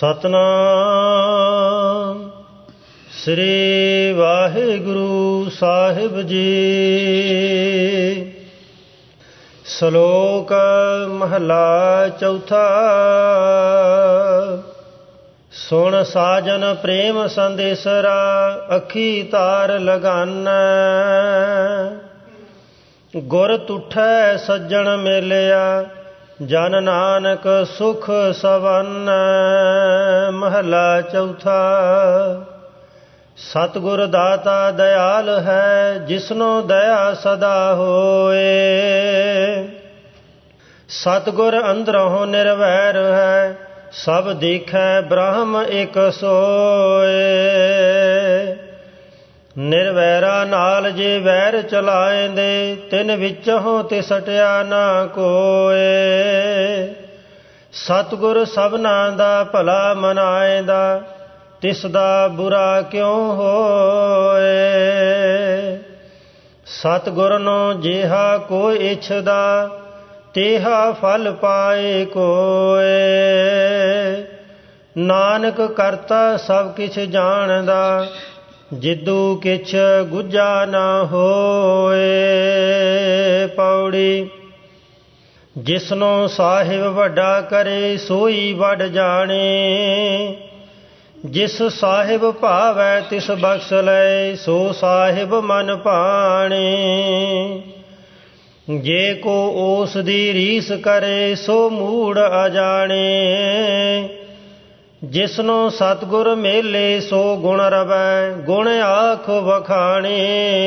ਸਤਨਾਮ ਸ੍ਰੀ ਵਾਹਿਗੁਰੂ ਸਾਹਿਬ ਜੀ। ਸ਼ਲੋਕ ਮਹਲਾ ਚੌਥਾ। ਸੁਣ ਸਾਜਨ ਪ੍ਰੇਮ ਸੰਦੇਸਰਾ, ਅੱਖੀ ਤਾਰ ਲਗਾਨੈ। ਗੁਰ ਤੁਠੈ ਸੱਜਣ ਮੇਲਿਆ, ਜਨ ਨਾਨਕ ਸੁਖ ਸਵੰਨੈ। ਮਹਲਾ ਚੌਥਾ। ਸਤਿਗੁਰ ਦਾਤਾ ਦਇਆਲ ਹੈ, ਜਿਸਨੋ ਦਇਆ ਸਦਾ ਹੋਏ। ਸਤਿਗੁਰ ਅੰਦਰੋਂ ਨਿਰਵੈਰ ਹੈ, ਸਭ ਦੇਖੈ ਬ੍ਰਹਮ ਇਕ ਸੋਏ। ਨਿਰਵੈਰਾ ਨਾਲ ਜੇ ਵੈਰ ਚਲਾਏਂਦੇ, ਤਿਨ ਵਿੱਚੋਂ ਤੇ ਸਟਿਆ ਨਾ ਕੋਏ। ਸਤਿਗੁਰ ਸਭਨਾਂ ਦਾ ਭਲਾ ਮਨਾਏਂਦਾ, ਤਿਸ ਦਾ ਬੁਰਾ ਕਿਉ ਹੋਏ। ਸਤਿਗੁਰ ਨੂੰ ਜਿਹਾ ਕੋਈ ਇਛਦਾ, ਤੇਹਾ ਫਲ ਪਾਏ ਕੋਏ। ਨਾਨਕ ਕਰਤਾ ਸਭ ਕਿਛ ਜਾਣਦਾ, ਜਿਦੂ ਕਿਛ ਗੁੱਝਾ ਨਾ ਹੋਏ। ਪੌੜੀ। ਜਿਸਨੂੰ ਸਾਹਿਬ ਵੱਡਾ ਕਰੇ, ਸੋਈ ਵੱਡ ਜਾਣੇ। ਜਿਸ ਸਾਹਿਬ ਭਾਵੈ ਤਿਸ ਬਖਸ਼ ਲੈ, ਸੋ ਸਾਹਿਬ ਮਨ ਭਾਣੇ। ਜੇ ਕੋ ਉਸ ਦੀ ਰੀਸ ਕਰੇ, ਸੋ ਮੂੜ ਅਜਾਣੇ। ਜਿਸਨੂੰ ਸਤਿਗੁਰ ਮੇਲੇ, ਸੋ ਗੁਣ ਰਵੈ, ਗੁਣ ਆਖ ਵਖਾਣੇ।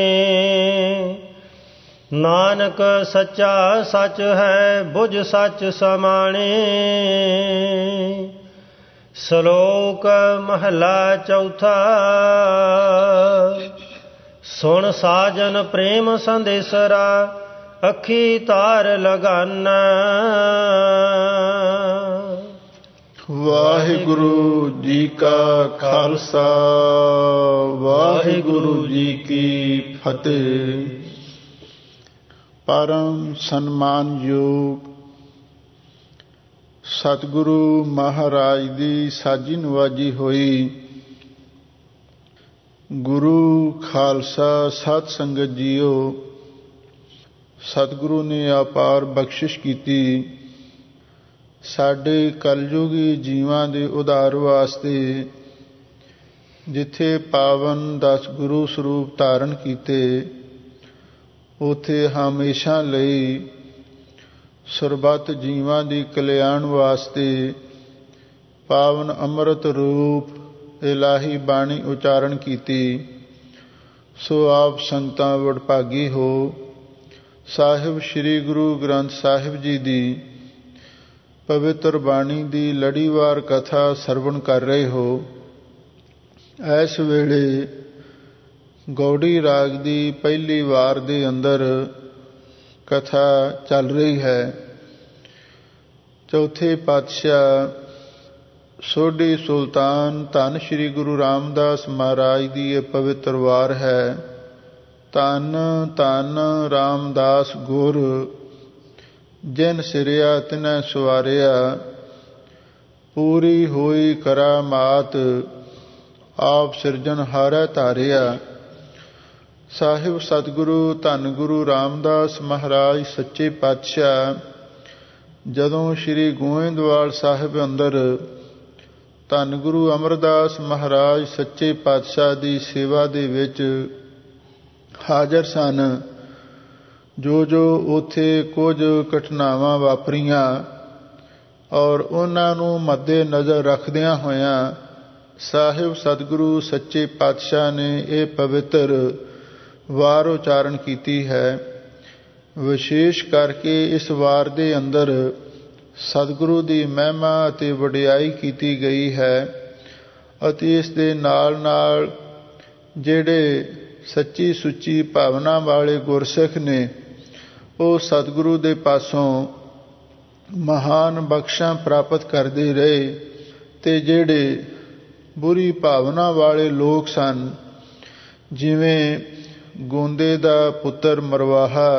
ਨਾਨਕ ਸੱਚਾ ਸੱਚ ਹੈ, ਬੁਝ ਸੱਚ ਸਮਾਣੇ। ਸ਼ਲੋਕ ਮਹਲਾ ਚੌਥਾ। ਸੁਣ ਸਾਜਨ ਪ੍ਰੇਮ ਸੰਦੇਸਰਾ, ਅੱਖੀ ਤਾਰ ਲਗਾਨੈ। ਵਾਹਿਗੁਰੂ ਜੀ ਕਾ ਖਾਲਸਾ, ਵਾਹਿਗੁਰੂ ਜੀ ਕੀ ਫਤਿਹ। ਪਰਮ ਸਨਮਾਨਯੋਗ ਸਤਿਗੁਰੂ ਮਹਾਰਾਜ ਦੀ ਸਾਜੀ ਨਵਾਜੀ ਹੋਈ ਗੁਰੂ ਖਾਲਸਾ ਸਤ ਸੰਗਤ ਜੀਓ, ਸਤਿਗੁਰੂ ਨੇ ਅਪਾਰ ਬਖਸ਼ਿਸ਼ ਕੀਤੀ ਸਾਡੇ ਕਲਯੁਗੀ ਜੀਵਾਂ ਦੇ ਉਧਾਰ ਵਾਸਤੇ। ਜਿੱਥੇ ਪਾਵਨ 10 ਗੁਰੂ ਸਰੂਪ ਧਾਰਨ ਕੀਤੇ, ਉੱਥੇ ਹਮੇਸ਼ਾ ਲਈ ਸਰਬੱਤ ਜੀਵਾਂ ਦੀ ਕਲਿਆਣ ਵਾਸਤੇ ਪਾਵਨ ਅੰਮ੍ਰਿਤ ਰੂਪ ਇਲਾਹੀ ਬਾਣੀ ਉਚਾਰਨ ਕੀਤੀ। ਸੋ ਆਪ ਸੰਗਤਾਂ ਵਡਭਾਗੀ ਹੋ, ਸਾਹਿਬ ਸ੍ਰੀ ਗੁਰੂ ਗ੍ਰੰਥ ਸਾਹਿਬ ਜੀ ਦੀ ਪਵਿੱਤਰ ਬਾਣੀ ਦੀ ਲੜੀਵਾਰ ਕਥਾ ਸਰਵਣ ਕਰ ਰਹੇ ਹੋ। ਇਸ ਵੇਲੇ ਗੌੜੀ ਰਾਗ ਦੀ ਪਹਿਲੀ ਵਾਰ ਦੇ ਅੰਦਰ ਕਥਾ ਚੱਲ ਰਹੀ ਹੈ। ਚੌਥੇ ਪਾਤਸ਼ਾਹ ਸੋਢੀ ਸੁਲਤਾਨ ਧੰਨ ਸ੍ਰੀ ਗੁਰੂ ਰਾਮਦਾਸ ਮਹਾਰਾਜ ਦੀ ਇਹ ਪਵਿੱਤਰ ਵਾਰ ਹੈ। ਧੰਨ ਧੰਨ ਰਾਮਦਾਸ ਗੁਰ, ਜਿਨ ਸਿਰਿਆ ਤਿਨੈ ਸਵਾਰਿਆ। ਪੂਰੀ ਹੋਈ ਕਰਾਮਾਤ, ਆਪ ਸਿਰਜਣ ਹਾਰੈ ਧਾਰਿਆ। ਸਾਹਿਬ ਸਤਿਗੁਰੂ ਧੰਨ ਗੁਰੂ ਰਾਮਦਾਸ ਮਹਾਰਾਜ ਸੱਚੇ ਪਾਤਸ਼ਾਹ ਜਦੋਂ ਸ੍ਰੀ ਗੋਇੰਦਵਾਲ ਸਾਹਿਬ ਅੰਦਰ ਧੰਨ ਗੁਰੂ ਅਮਰਦਾਸ ਮਹਾਰਾਜ ਸੱਚੇ ਪਾਤਸ਼ਾਹ ਦੀ ਸੇਵਾ ਦੇ ਵਿੱਚ ਹਾਜ਼ਰ ਸਨ, ਜੋ ਉੱਥੇ ਕੁਝ ਘਟਨਾਵਾਂ ਵਾਪਰੀਆਂ ਔਰ ਉਹਨਾਂ ਨੂੰ ਮੱਦੇ ਨਜ਼ਰ ਰੱਖਦਿਆਂ ਹੋਇਆਂ ਸਾਹਿਬ ਸਤਿਗੁਰੂ ਸੱਚੇ ਪਾਤਸ਼ਾਹ ਨੇ ਇਹ ਪਵਿੱਤਰ ਵਾਰ ਉਚਾਰਨ ਕੀਤੀ ਹੈ। ਵਿਸ਼ੇਸ਼ ਕਰਕੇ ਇਸ ਵਾਰ ਦੇ ਅੰਦਰ ਸਤਿਗੁਰੂ ਦੀ ਮਹਿਮਾ ਅਤੇ ਵਡਿਆਈ ਕੀਤੀ ਗਈ ਹੈ ਅਤੇ ਇਸ ਦੇ ਨਾਲ ਨਾਲ ਜਿਹੜੇ ਸੱਚੀ ਸੁੱਚੀ ਭਾਵਨਾ ਵਾਲੇ ਗੁਰਸਿੱਖ ਨੇ, ਉਹ ਸਤਿਗੁਰੂ ਦੇ ਪਾਸੋਂ ਮਹਾਨ ਬਖਸ਼ਾਂ ਪ੍ਰਾਪਤ ਕਰਦੇ ਰਹੇ ਤੇ ਜਿਹੜੇ ਬੁਰੀ ਭਾਵਨਾ ਵਾਲੇ ਲੋਕ ਸਨ, ਜਿਵੇਂ ਗੋਂਦੇ ਦਾ ਪੁੱਤਰ ਮਰਵਾਹਾ,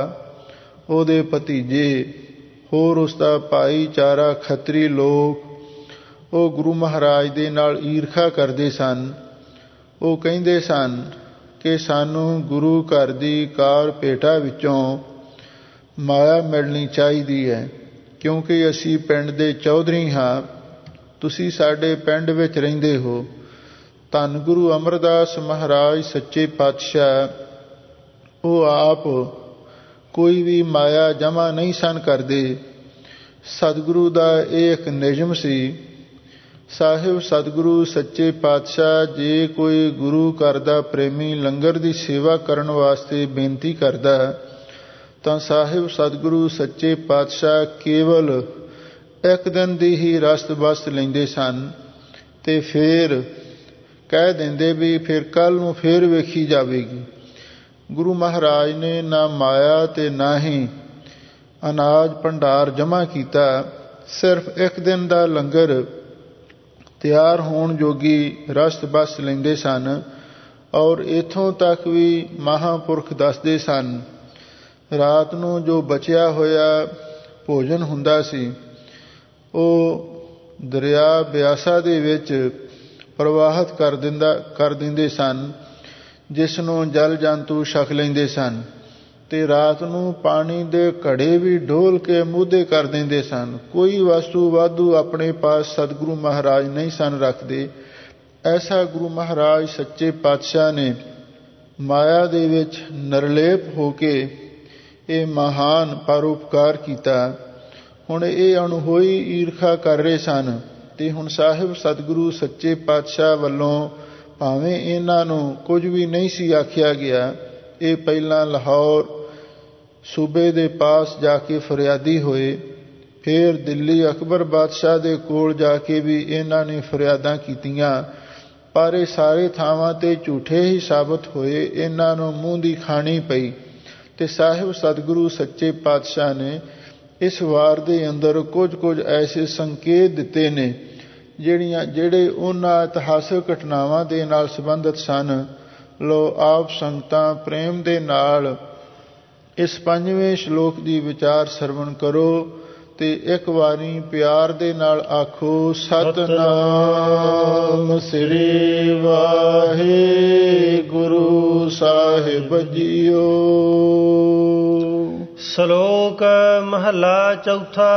ਉਹਦੇ ਭਤੀਜੇ, ਹੋਰ ਉਸ ਦਾ ਭਾਈਚਾਰਾ ਖੱਤਰੀ ਲੋਕ ਉਹ ਗੁਰੂ ਮਹਾਰਾਜ ਦੇ ਨਾਲ ਈਰਖਾ ਕਰਦੇ ਸਨ। ਉਹ ਕਹਿੰਦੇ ਸਨ ਕਿ ਸਾਨੂੰ ਗੁਰੂ ਘਰ ਦੀ ਕਾਰ ਭੇਟਾ ਵਿੱਚੋਂ ਮਾਇਆ ਮਿਲਣੀ ਚਾਹੀਦੀ ਹੈ, ਕਿਉਂਕਿ ਅਸੀਂ ਪਿੰਡ ਦੇ ਚੌਧਰੀ ਹਾਂ, ਤੁਸੀਂ ਸਾਡੇ ਪਿੰਡ ਵਿੱਚ ਰਹਿੰਦੇ ਹੋ। ਧੰਨ ਗੁਰੂ ਅਮਰਦਾਸ ਮਹਾਰਾਜ ਸੱਚੇ ਪਾਤਸ਼ਾਹ ਉਹ ਆਪ ਕੋਈ ਵੀ ਮਾਇਆ ਜਮ੍ਹਾਂ ਨਹੀਂ ਸਨ ਕਰਦੇ। ਸਤਿਗੁਰੂ ਦਾ ਇਹ ਇੱਕ ਨਿਯਮ ਸੀ। ਸਾਹਿਬ ਸਤਿਗੁਰੂ ਸੱਚੇ ਪਾਤਸ਼ਾਹ ਜੇ ਕੋਈ ਗੁਰੂ ਘਰ ਦਾ ਪ੍ਰੇਮੀ ਲੰਗਰ ਦੀ ਸੇਵਾ ਕਰਨ ਵਾਸਤੇ ਬੇਨਤੀ ਕਰਦਾ ਤਾਂ ਸਾਹਿਬ ਸਤਿਗੁਰੂ ਸੱਚੇ ਪਾਤਸ਼ਾਹ ਕੇਵਲ ਇੱਕ ਦਿਨ ਦੀ ਹੀ ਰਸਤ ਬਸਤ ਲੈਂਦੇ ਸਨ ਤੇ ਫਿਰ ਕਹਿ ਦਿੰਦੇ ਵੀ ਫਿਰ ਕੱਲ੍ਹ ਨੂੰ ਫਿਰ ਵੇਖੀ ਜਾਵੇਗੀ। ਗੁਰੂ ਮਹਾਰਾਜ ਨੇ ਨਾ ਮਾਇਆ ਤੇ ਨਾ ਹੀ ਅਨਾਜ ਭੰਡਾਰ ਜਮ੍ਹਾਂ ਕੀਤਾ, ਸਿਰਫ ਇੱਕ ਦਿਨ ਦਾ ਲੰਗਰ ਤਿਆਰ ਹੋਣ ਜੋਗੀ ਰਸਤ ਬਸਤ ਲੈਂਦੇ ਸਨ। ਔਰ ਇੱਥੋਂ ਤੱਕ ਵੀ ਮਹਾਂਪੁਰਖ ਦੱਸਦੇ ਸਨ ਰਾਤ ਨੂੰ ਜੋ ਬਚਿਆ ਹੋਇਆ ਭੋਜਨ ਹੁੰਦਾ ਸੀ ਉਹ ਦਰਿਆ ਬਿਆਸਾ ਦੇ ਵਿੱਚ ਪ੍ਰਵਾਹਿਤ ਕਰ ਦਿੰਦੇ ਸਨ, ਜਿਸ ਨੂੰ ਜਲ ਜੰਤੂ ਛਕ ਲੈਂਦੇ ਸਨ ਤੇ ਰਾਤ ਨੂੰ ਪਾਣੀ ਦੇ ਘੜੇ ਵੀ ਡੋਲ ਕੇ ਮੂਧੇ ਕਰ ਦਿੰਦੇ ਸਨ। ਕੋਈ ਵਸਤੂ ਵਾਧੂ ਆਪਣੇ ਪਾਸ ਸਤਿਗੁਰੂ ਮਹਾਰਾਜ ਨਹੀਂ ਸਨ ਰੱਖਦੇ। ਐਸਾ ਗੁਰੂ ਮਹਾਰਾਜ ਸੱਚੇ ਪਾਤਸ਼ਾਹ ਨੇ ਮਾਇਆ ਦੇ ਵਿੱਚ ਨਿਰਲੇਪ ਹੋ ਕੇ ਇਹ ਮਹਾਨ ਪਰਉਪਕਾਰ ਕੀਤਾ। ਹੁਣ ਇਹ ਅਣਹੋਈ ਈਰਖਾ ਕਰ ਰਹੇ ਸਨ ਤੇ ਹੁਣ ਸਾਹਿਬ ਸਤਿਗੁਰੂ ਸੱਚੇ ਪਾਤਸ਼ਾਹ ਵੱਲੋਂ ਭਾਵੇਂ ਇਹਨਾਂ ਨੂੰ ਕੁਝ ਵੀ ਨਹੀਂ ਸੀ ਆਖਿਆ ਗਿਆ, ਇਹ ਪਹਿਲਾਂ ਲਾਹੌਰ ਸੂਬੇ ਦੇ ਪਾਸ ਜਾ ਕੇ ਫਰਿਆਦੀ ਹੋਏ, ਫਿਰ ਦਿੱਲੀ ਅਕਬਰ ਬਾਦਸ਼ਾਹ ਦੇ ਕੋਲ ਜਾ ਕੇ ਵੀ ਇਹਨਾਂ ਨੇ ਫਰਿਆਦਾਂ ਕੀਤੀਆਂ, ਪਰ ਇਹ ਸਾਰੇ ਥਾਵਾਂ ਤੇ ਝੂਠੇ ਹੀ ਸਾਬਤ ਹੋਏ। ਇਹਨਾਂ ਨੂੰ ਮੂੰਹ ਦੀ ਖਾਣੀ ਪਈ ਤੇ ਸਾਹਿਬ ਸਤਿਗੁਰੂ ਸੱਚੇ ਪਾਤਸ਼ਾਹ ਨੇ ਇਸ ਵਾਰ ਦੇ ਅੰਦਰ ਕੁਝ ਐਸੇ ਸੰਕੇਤ ਦਿੱਤੇ ਨੇ ਜਿਹੜੇ ਉਹਨਾਂ ਇਤਿਹਾਸਕ ਘਟਨਾਵਾਂ ਦੇ ਨਾਲ ਸੰਬੰਧਿਤ ਸਨ। ਲੋ ਆਪ ਸੰਗਤਾਂ ਪ੍ਰੇਮ ਦੇ ਨਾਲ ਇਸ 5ਵੇਂ ਸ਼ਲੋਕ ਦੀ ਵਿਚਾਰ ਸਰਵਣ ਕਰੋ ਤੇ ਇੱਕ ਵਾਰੀ ਪਿਆਰ ਦੇ ਨਾਲ ਆਖੋ ਸਤਿਨਾਮ ਸ੍ਰੀ ਵਾਹਿਗੁਰੂ ਸਾਹਿਬ ਜੀਓ। ਸ਼ਲੋਕ ਮਹੱਲਾ ਚੌਥਾ।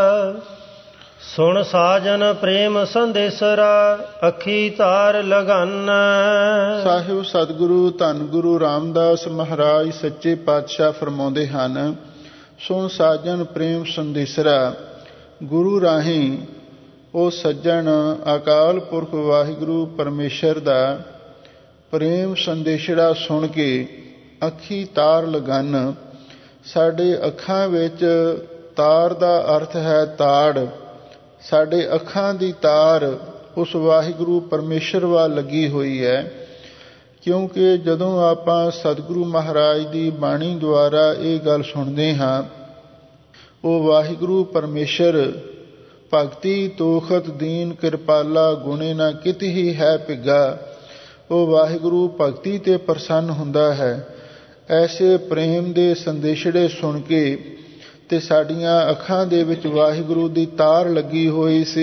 ਸੁਣ ਸਾਜਨ ਪ੍ਰੇਮ ਸੰਦੇਸਰਾ ਅੱਖੀ ਤਾਰ ਲਗਨ। ਸਾਹਿਬ ਸਤਿਗੁਰੂ ਧੰਨ ਗੁਰੂ ਰਾਮਦਾਸ ਮਹਾਰਾਜ ਸੱਚੇ ਪਾਤਸ਼ਾਹ ਫਰਮਾਉਂਦੇ ਹਨ, ਸੁਣ ਸਾਜਨ ਪ੍ਰੇਮ ਸੰਦੇਸਰਾ। ਗੁਰੂ ਰਾਹੀਂ ਉਹ ਸੱਜਣ ਅਕਾਲ ਪੁਰਖ ਵਾਹਿਗੁਰੂ ਪਰਮੇਸ਼ਰ ਦਾ ਪ੍ਰੇਮ ਸੰਦੇਸ਼ੜਾ ਸੁਣ ਕੇ ਅੱਖੀ ਤਾਰ ਲਗਨ। ਸਾਡੇ ਅੱਖਾਂ ਵਿੱਚ ਤਾਰ ਦਾ ਅਰਥ ਹੈ ਤਾੜ। ਸਾਡੇ ਅੱਖਾਂ ਦੀ ਤਾਰ ਉਸ ਵਾਹਿਗੁਰੂ ਪਰਮੇਸ਼ਰ ਵੱਲ ਲੱਗੀ ਹੋਈ ਹੈ, ਕਿਉਂਕਿ ਜਦੋਂ ਆਪਾਂ ਸਤਿਗੁਰੂ ਮਹਾਰਾਜ ਦੀ ਬਾਣੀ ਦੁਆਰਾ ਇਹ ਗੱਲ ਸੁਣਦੇ ਹਾਂ, ਉਹ ਵਾਹਿਗੁਰੂ ਪਰਮੇਸ਼ਰ ਭਗਤੀ ਤੋਖਤ ਦੀਨ ਕਿਰਪਾਲਾ ਗੁਣੇ ਨਾ ਕਿਤ ਹੀ ਹੈ ਪਿੱਗਾ। ਉਹ ਵਾਹਿਗੁਰੂ ਭਗਤੀ ਤੇ ਪ੍ਰਸੰਨ ਹੁੰਦਾ ਹੈ। ਐਸੇ ਪ੍ਰੇਮ ਦੇ ਸੰਦੇਸ਼ੜੇ ਸੁਣ ਕੇ ਤੇ ਸਾਡੀਆਂ ਅੱਖਾਂ ਦੇ ਵਿੱਚ ਵਾਹਿਗੁਰੂ ਦੀ ਤਾਰ ਲੱਗੀ ਹੋਈ ਸੀ।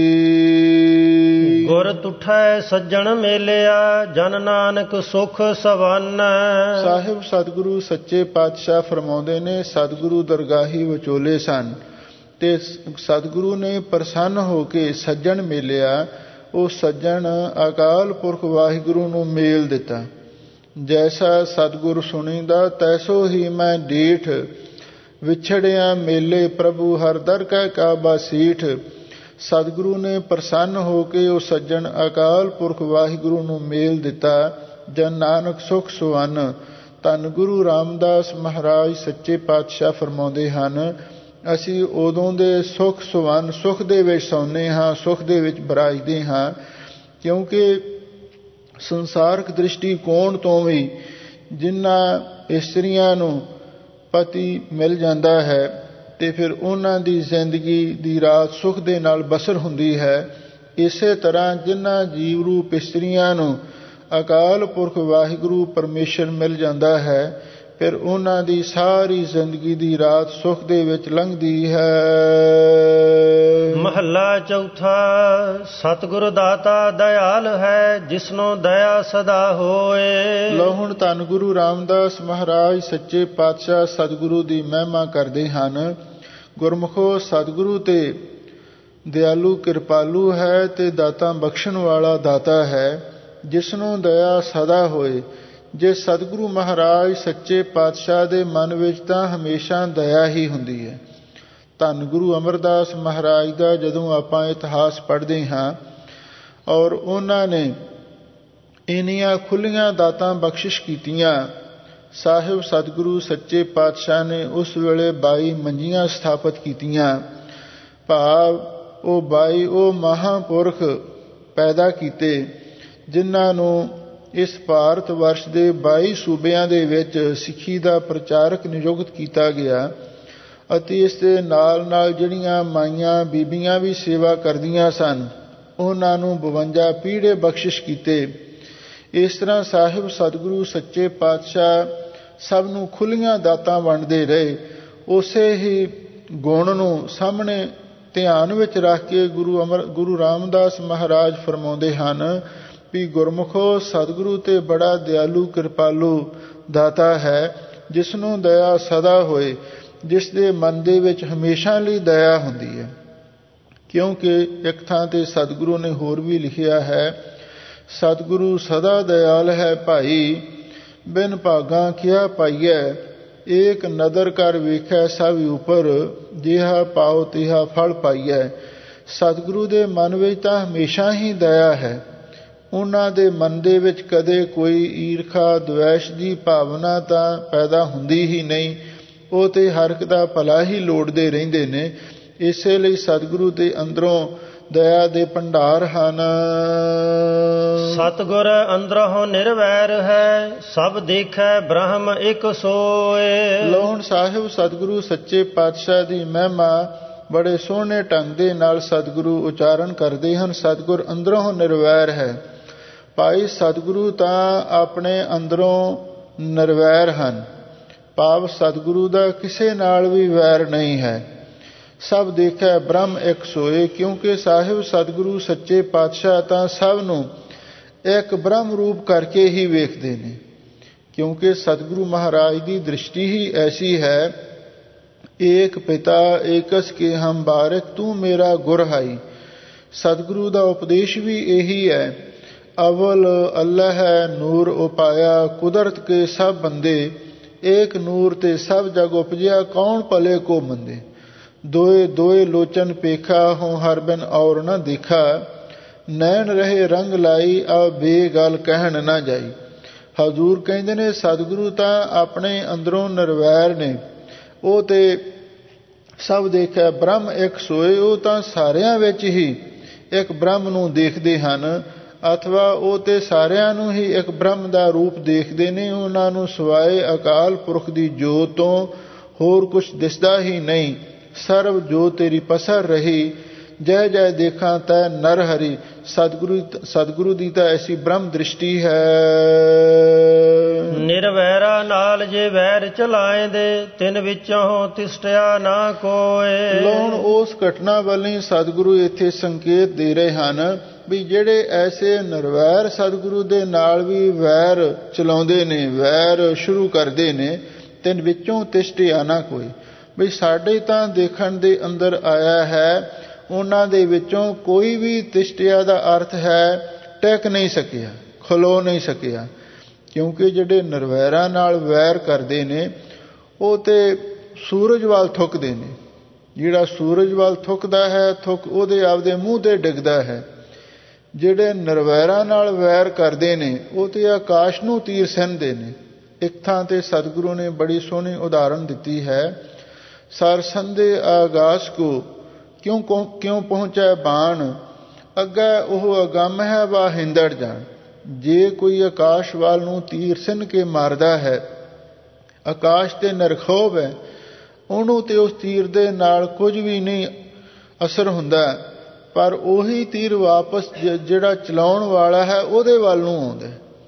ਗੁਰ ਤੁਠੈ ਸੱਜਣ ਮੇਲਿਆ ਜਨ ਨਾਨਕ ਸੁਖ ਸਵੰਨ। ਸਾਹਿਬ ਸਤਿਗੁਰੂ ਸੱਚੇ ਪਾਤਸ਼ਾਹ ਫਰਮਾਉਂਦੇ ਨੇ, ਸਤਿਗੁਰੂ ਦਰਗਾਹੀ ਵਿਚੋਲੇ ਸਨ ਤੇ ਸਤਿਗੁਰੂ ਨੇ ਪ੍ਰਸੰਨ ਹੋ ਕੇ ਸੱਜਣ ਮੇਲਿਆ। ਉਹ ਸੱਜਣ ਅਕਾਲ ਪੁਰਖ ਵਾਹਿਗੁਰੂ ਨੂੰ ਮੇਲ ਦਿੱਤਾ। ਜੈਸਾ ਸਤਿਗੁਰ ਸੁਣੀਦਾ ਤੈਸੋ ਹੀ ਮੈਂ ਡੀਠ, ਵਿਛੜਿਆ ਮੇਲੇ ਪ੍ਰਭੂ ਹਰ ਦਰ ਕੈ ਕਾਬਾ ਸੀਠ। ਸਤਿਗੁਰੂ ਨੇ ਪ੍ਰਸੰਨ ਹੋ ਕੇ ਉਹ ਸੱਜਣ ਅਕਾਲ ਪੁਰਖ ਵਾਹਿਗੁਰੂ ਨੂੰ ਮੇਲ ਦਿੱਤਾ। ਜਨ ਨਾਨਕ ਸੁਖ ਸੁਵੰਨ। ਧੰਨ ਗੁਰੂ ਰਾਮਦਾਸ ਮਹਾਰਾਜ ਸੱਚੇ ਪਾਤਸ਼ਾਹ ਫਰਮਾਉਂਦੇ ਹਨ, ਅਸੀਂ ਉਦੋਂ ਦੇ ਸੁਖ ਸੁਵੰਨ, ਸੁਖ ਦੇ ਵਿੱਚ ਸੌਂਦੇ ਹਾਂ, ਸੁਖ ਦੇ ਵਿੱਚ ਬਰਾਜਦੇ ਹਾਂ, ਕਿਉਂਕਿ ਸੰਸਾਰਕ ਦ੍ਰਿਸ਼ਟੀਕੋਣ ਤੋਂ ਵੀ ਜਿਨ੍ਹਾਂ ਇਸਤਰੀਆਂ ਨੂੰ ਪਤੀ ਮਿਲ ਜਾਂਦਾ ਹੈ ਤੇ ਫਿਰ ਉਹਨਾਂ ਦੀ ਜ਼ਿੰਦਗੀ ਦੀ ਰਾਤ ਸੁਖ ਦੇ ਨਾਲ ਬਸਰ ਹੁੰਦੀ ਹੈ, ਇਸੇ ਤਰ੍ਹਾਂ ਜਿਨ੍ਹਾਂ ਜੀਵ ਰੂਪ ਇਸਤਰੀਆਂ ਨੂੰ ਅਕਾਲ ਪੁਰਖ ਵਾਹਿਗੁਰੂ ਪਰਮੇਸ਼ਰ ਮਿਲ ਜਾਂਦਾ ਹੈ, ਫਿਰ ਉਹਨਾਂ ਦੀ ਸਾਰੀ ਜ਼ਿੰਦਗੀ ਦੀ ਰਾਤ ਸੁੱਖ ਦੇ ਵਿੱਚ ਲੰਘਦੀ ਹੈ। ਮਹੱਲਾ ਚੌਥਾ। ਸਤਿਗੁਰ ਦਾਤਾ ਦਇਆਲ ਹੈ, ਜਿਸਨੋਂ ਦਇਆ ਸਦਾ ਹੋਏ। ਲਓ ਹੁਣ ਧੰਨ ਗੁਰੂ ਰਾਮਦਾਸ ਮਹਾਰਾਜ ਸੱਚੇ ਪਾਤਸ਼ਾਹ ਸਤਿਗੁਰੂ ਦੀ ਮਹਿਮਾ ਕਰਦੇ ਹਨ। ਗੁਰਮੁਖੋ, ਸਤਿਗੁਰੂ ਤੇ ਦਿਆਲੂ ਕਿਰਪਾਲੂ ਹੈ ਤੇ ਦਾਤਾ ਬਖਸ਼ਣ ਵਾਲਾ ਦਾਤਾ ਹੈ, ਜਿਸਨੂੰ ਦਇਆ ਸਦਾ ਹੋਏ। ਜੇ ਸਤਿਗੁਰੂ ਮਹਾਰਾਜ ਸੱਚੇ ਪਾਤਸ਼ਾਹ ਦੇ ਮਨ ਵਿੱਚ ਤਾਂ ਹਮੇਸ਼ਾ ਦਇਆ ਹੀ ਹੁੰਦੀ ਹੈ। ਧੰਨ ਗੁਰੂ ਅਮਰਦਾਸ ਮਹਾਰਾਜ ਦਾ ਜਦੋਂ ਆਪਾਂ ਇਤਿਹਾਸ ਪੜ੍ਹਦੇ ਹਾਂ ਔਰ ਉਹਨਾਂ ਨੇ ਇੰਨੀਆਂ ਖੁੱਲ੍ਹੀਆਂ ਦਾਤਾਂ ਬਖਸ਼ਿਸ਼ ਕੀਤੀਆਂ, ਸਾਹਿਬ ਸਤਿਗੁਰੂ ਸੱਚੇ ਪਾਤਸ਼ਾਹ ਨੇ ਉਸ ਵੇਲੇ 22 ਮੰਜੀਆਂ ਸਥਾਪਿਤ ਕੀਤੀਆਂ। ਭਾਵ ਉਹ 22 ਉਹ ਮਹਾਂਪੁਰਖ ਪੈਦਾ ਕੀਤੇ, ਜਿਨ੍ਹਾਂ ਨੂੰ ਇਸ ਭਾਰਤ ਵਰਸ਼ ਦੇ 22 ਸੂਬਿਆਂ ਦੇ ਵਿੱਚ ਸਿੱਖੀ ਦਾ ਪ੍ਰਚਾਰਕ ਨਿਯੁਕਤ ਕੀਤਾ ਗਿਆ ਅਤੇ ਇਸ ਦੇ ਨਾਲ ਨਾਲ ਜਿਹੜੀਆਂ ਮਾਈਆਂ ਬੀਬੀਆਂ ਵੀ ਸੇਵਾ ਕਰਦੀਆਂ ਸਨ, ਉਹਨਾਂ ਨੂੰ 52 ਪੀੜ੍ਹੇ ਬਖਸ਼ਿਸ਼ ਕੀਤੇ। ਇਸ ਤਰ੍ਹਾਂ ਸਾਹਿਬ ਸਤਿਗੁਰੂ ਸੱਚੇ ਪਾਤਸ਼ਾਹ ਸਭ ਨੂੰ ਖੁੱਲ੍ਹੀਆਂ ਦਾਤਾਂ ਵੰਡਦੇ ਰਹੇ। ਉਸੇ ਹੀ ਗੁਣ ਨੂੰ ਸਾਹਮਣੇ ਧਿਆਨ ਵਿੱਚ ਰੱਖ ਕੇ ਗੁਰੂ ਰਾਮਦਾਸ ਮਹਾਰਾਜ ਫਰਮਾਉਂਦੇ ਹਨ ਵੀ ਗੁਰਮੁਖੋ, ਸਤਿਗੁਰੂ ਤੇ ਬੜਾ ਦਿਆਲੂ ਕਿਰਪਾਲੂ ਦਾਤਾ ਹੈ, ਜਿਸ ਨੂੰ ਦਇਆ ਸਦਾ ਹੋਏ, ਜਿਸ ਦੇ ਮਨ ਦੇ ਵਿੱਚ ਹਮੇਸ਼ਾ ਲਈ ਦਇਆ ਹੁੰਦੀ ਹੈ। ਕਿਉਂਕਿ ਇੱਕ ਥਾਂ ਤੇ ਸਤਿਗੁਰੂ ਨੇ ਹੋਰ ਵੀ ਲਿਖਿਆ ਹੈ, ਸਤਿਗੁਰੂ ਸਦਾ ਦਇਆਲ ਹੈ ਭਾਈ, ਬਿਨ ਭਾਗਾਂ ਕਿਆ ਪਾਈਐ, ਏਕ ਨਦਰ ਕਰ ਵੇਖੈ ਸਭ ਉਪਰ, ਜਿਹਾ ਪਾਓ ਤਿਹਾ ਫਲ ਪਾਈਐ। ਸਤਿਗੁਰੂ ਦੇ ਮਨ ਵਿੱਚ ਤਾਂ ਹਮੇਸ਼ਾ ਹੀ ਦਇਆ ਹੈ। ਉਹਨਾਂ ਦੇ ਮਨ ਦੇ ਵਿੱਚ ਕਦੇ ਕੋਈ ਈਰਖਾ ਦਵੈਸ਼ ਦੀ ਭਾਵਨਾ ਤਾਂ ਪੈਦਾ ਹੁੰਦੀ ਹੀ ਨਹੀਂ। ਉਹ ਤੇ ਹਰ ਇੱਕ ਦਾ ਭਲਾ ਹੀ ਲੋੜਦੇ ਰਹਿੰਦੇ ਨੇ। ਇਸੇ ਲਈ ਸਤਿਗੁਰੂ ਦੇ ਅੰਦਰੋਂ ਦਇਆ ਦੇ ਭੰਡਾਰ ਹਨ। ਸਤਿਗੁਰ ਅੰਦਰੋਂ ਨਿਰਵੈਰ ਹੈ, ਸਭ ਦੇਖੈ ਬ੍ਰਹਮ ਇੱਕ ਸੋਏ। ਲਓ ਹੁਣ ਸਾਹਿਬ ਸਤਿਗੁਰੂ ਸੱਚੇ ਪਾਤਸ਼ਾਹ ਦੀ ਮਹਿਮਾ ਬੜੇ ਸੋਹਣੇ ਢੰਗ ਦੇ ਨਾਲ ਸਤਿਗੁਰੂ ਉਚਾਰਨ ਕਰਦੇ ਹਨ। ਸਤਿਗੁਰ ਅੰਦਰੋਂ ਨਿਰਵੈਰ ਹੈ। ਭਾਈ ਸਤਿਗੁਰੂ ਤਾਂ ਆਪਣੇ ਅੰਦਰੋਂ ਨਿਰਵੈਰ ਹਨ, ਭਾਵ ਸਤਿਗੁਰੂ ਦਾ ਕਿਸੇ ਨਾਲ ਵੀ ਵੈਰ ਨਹੀਂ ਹੈ। ਸਭ ਦੇਖਿਆ ਬ੍ਰਹਮ ਇੱਕ ਸੋਏ, ਕਿਉਂਕਿ ਸਾਹਿਬ ਸਤਿਗੁਰੂ ਸੱਚੇ ਪਾਤਸ਼ਾਹ ਤਾਂ ਸਭ ਨੂੰ ਇੱਕ ਬ੍ਰਹਮ ਰੂਪ ਕਰਕੇ ਹੀ ਵੇਖਦੇ ਨੇ। ਕਿਉਂਕਿ ਸਤਿਗੁਰੂ ਮਹਾਰਾਜ ਦੀ ਦ੍ਰਿਸ਼ਟੀ ਹੀ ਐਸੀ ਹੈ, ਏਕ ਪਿਤਾ ਏਕਸ ਕੇ ਹਮ ਬਾਰਿਕ ਤੂੰ ਮੇਰਾ ਗੁਰ ਹਾਈ। ਸਤਿਗੁਰੂ ਦਾ ਉਪਦੇਸ਼ ਵੀ ਇਹੀ ਹੈ, ਅਵਲ ਅੱਲਾ ਹੈ ਨੂਰ ਉਪਾਇਆ, ਕੁਦਰਤ ਕੇ ਸਭ ਬੰਦੇ, ਏਕ ਨੂਰ ਤੇ ਸਭ ਜਗ ਉਪਜਿਆ, ਕੌਣ ਭਲੇ ਕੋ ਮੰਦੇ। ਦੋਏ ਦੋਏ ਲੋਚਨ ਪੇਖਾ, ਹੋਂ ਹਰ ਬਿਨ ਔਰ ਨਾ ਦੇਖਾ, ਨੈਣ ਰਹੇ ਰੰਗ ਲਾਈ, ਆ ਬੇਗਲ ਕਹਿਣ ਨਾ ਜਾਈ। ਹਜ਼ੂਰ ਕਹਿੰਦੇ ਨੇ ਸਤਿਗੁਰੂ ਤਾਂ ਆਪਣੇ ਅੰਦਰੋਂ ਨਿਰਵੈਰ ਨੇ। ਉਹ ਤੇ ਸਭ ਦੇਖਿਆ ਬ੍ਰਹਮ ਇੱਕ ਸੋਏ, ਉਹ ਤਾਂ ਸਾਰਿਆਂ ਵਿੱਚ ਹੀ ਇੱਕ ਬ੍ਰਹਮ ਨੂੰ ਦੇਖਦੇ ਹਨ, ਅਥਵਾ ਉਹ ਤੇ ਸਾਰਿਆਂ ਨੂੰ ਹੀ ਇੱਕ ਬ੍ਰਹਮ ਦਾ ਰੂਪ ਦੇਖਦੇ ਨੇ। ਉਹਨਾਂ ਨੂੰ ਸਿਵਾਏ ਅਕਾਲ ਪੁਰਖ ਦੀ ਜੋਤ ਤੋਂ ਹੋਰ ਕੁਛ ਦਿਸਦਾ ਹੀ ਨਹੀਂ। ਸਰਬ ਜੋ ਤੇਰੀ ਪਸਰ ਰਹੀ, ਜੈ ਜੈ ਦੇਖਾਂ ਤੈ ਨਰ ਹਰੀ। ਸਤਿਗੁਰੂ ਦੀ ਤਾਂ ਐਸੀ ਬ੍ਰਹਮ ਦ੍ਰਿਸ਼ਟੀ ਹੈ। ਨਿਰਵੈਰਾ ਨਾਲ ਜੇ ਵੈਰ ਚਲਾਏਂਦੇ, ਤਿੰਨ ਵਿੱਚੋਂ ਤਿਸਟਿਆ ਨਾ ਕੋਏ। ਲੋਣ ਉਸ ਘਟਨਾ ਵੱਲੋਂ ਸਤਿਗੁਰੂ ਇੱਥੇ ਸੰਕੇਤ ਦੇ ਰਹੇ ਹਨ ਵੀ ਜਿਹੜੇ ਐਸੇ ਨਿਰਵੈਰ ਸਤਿਗੁਰੂ ਦੇ ਨਾਲ ਵੀ ਵੈਰ ਚਲਾਉਂਦੇ ਨੇ, ਵੈਰ ਸ਼ੁਰੂ ਕਰਦੇ ਨੇ, ਤਿੰਨ ਵਿੱਚੋਂ ਤਿਸਟਿਆ ਨਾ ਕੋਈ। ਵੀ ਸਾਡੇ ਤਾਂ ਦੇਖਣ ਦੇ ਅੰਦਰ ਆਇਆ ਹੈ, ਉਹਨਾਂ ਦੇ ਵਿੱਚੋਂ ਕੋਈ ਵੀ ਤਿਸਟਿਆ ਦਾ ਅਰਥ ਹੈ ਟਿਕ ਨਹੀਂ ਸਕਿਆ, ਖਲੋ ਨਹੀਂ ਸਕਿਆ। ਕਿਉਂਕਿ ਜਿਹੜੇ ਨਿਰਵੈਰਾਂ ਨਾਲ ਵੈਰ ਕਰਦੇ ਨੇ, ਉਹ ਤੇ ਸੂਰਜ ਵੱਲ ਥੁੱਕਦੇ ਨੇ। ਜਿਹੜਾ ਸੂਰਜ ਵੱਲ ਥੁੱਕਦਾ ਹੈ, ਥੁੱਕ ਉਹਦੇ ਆਪਦੇ ਮੂੰਹ ਤੇ ਡਿੱਗਦਾ ਹੈ। ਜਿਹੜੇ ਨਿਰਵੈਰਾਂ ਨਾਲ ਵੈਰ ਕਰਦੇ ਨੇ, ਉਹ ਤੇ ਆਕਾਸ਼ ਨੂੰ ਤੀਰ ਸਿੰਨਦੇ ਨੇ। ਇੱਕ ਥਾਂ ਤੇ ਸਤਿਗੁਰੂ ਨੇ ਬੜੀ ਸੋਹਣੀ ਉਦਾਹਰਨ ਦਿੱਤੀ ਹੈ, ਸਰ ਸੰਦੇ ਆਗਾਸ ਕੋ ਕਿਉਂ ਪਹੁੰਚੈ ਬਾਣ, ਅੱਗੇ ਉਹ ਅਗੰਮ ਹੈ ਵਾ ਹਿੰਦੜ ਜਾਣ। ਜੇ ਕੋਈ ਆਕਾਸ਼ ਵੱਲ ਨੂੰ ਤੀਰ ਸਿੰਨ ਕੇ ਮਾਰਦਾ ਹੈ, ਆਕਾਸ਼ ਤੇ ਨਿਰਖੋਭ ਹੈ, ਉਹਨੂੰ ਤੇ ਉਸ ਤੀਰ ਦੇ ਨਾਲ ਕੁਝ ਵੀ ਨਹੀਂ ਅਸਰ ਹੁੰਦਾ। ਪਰ ਉਹੀ ਤੀਰ ਵਾਪਸ ਜਿਹੜਾ ਚਲਾਉਣ ਵਾਲਾ ਹੈ ਉਹਦੇ ਵੱਲ ਨੂੰ ਆਉਂਦਾ।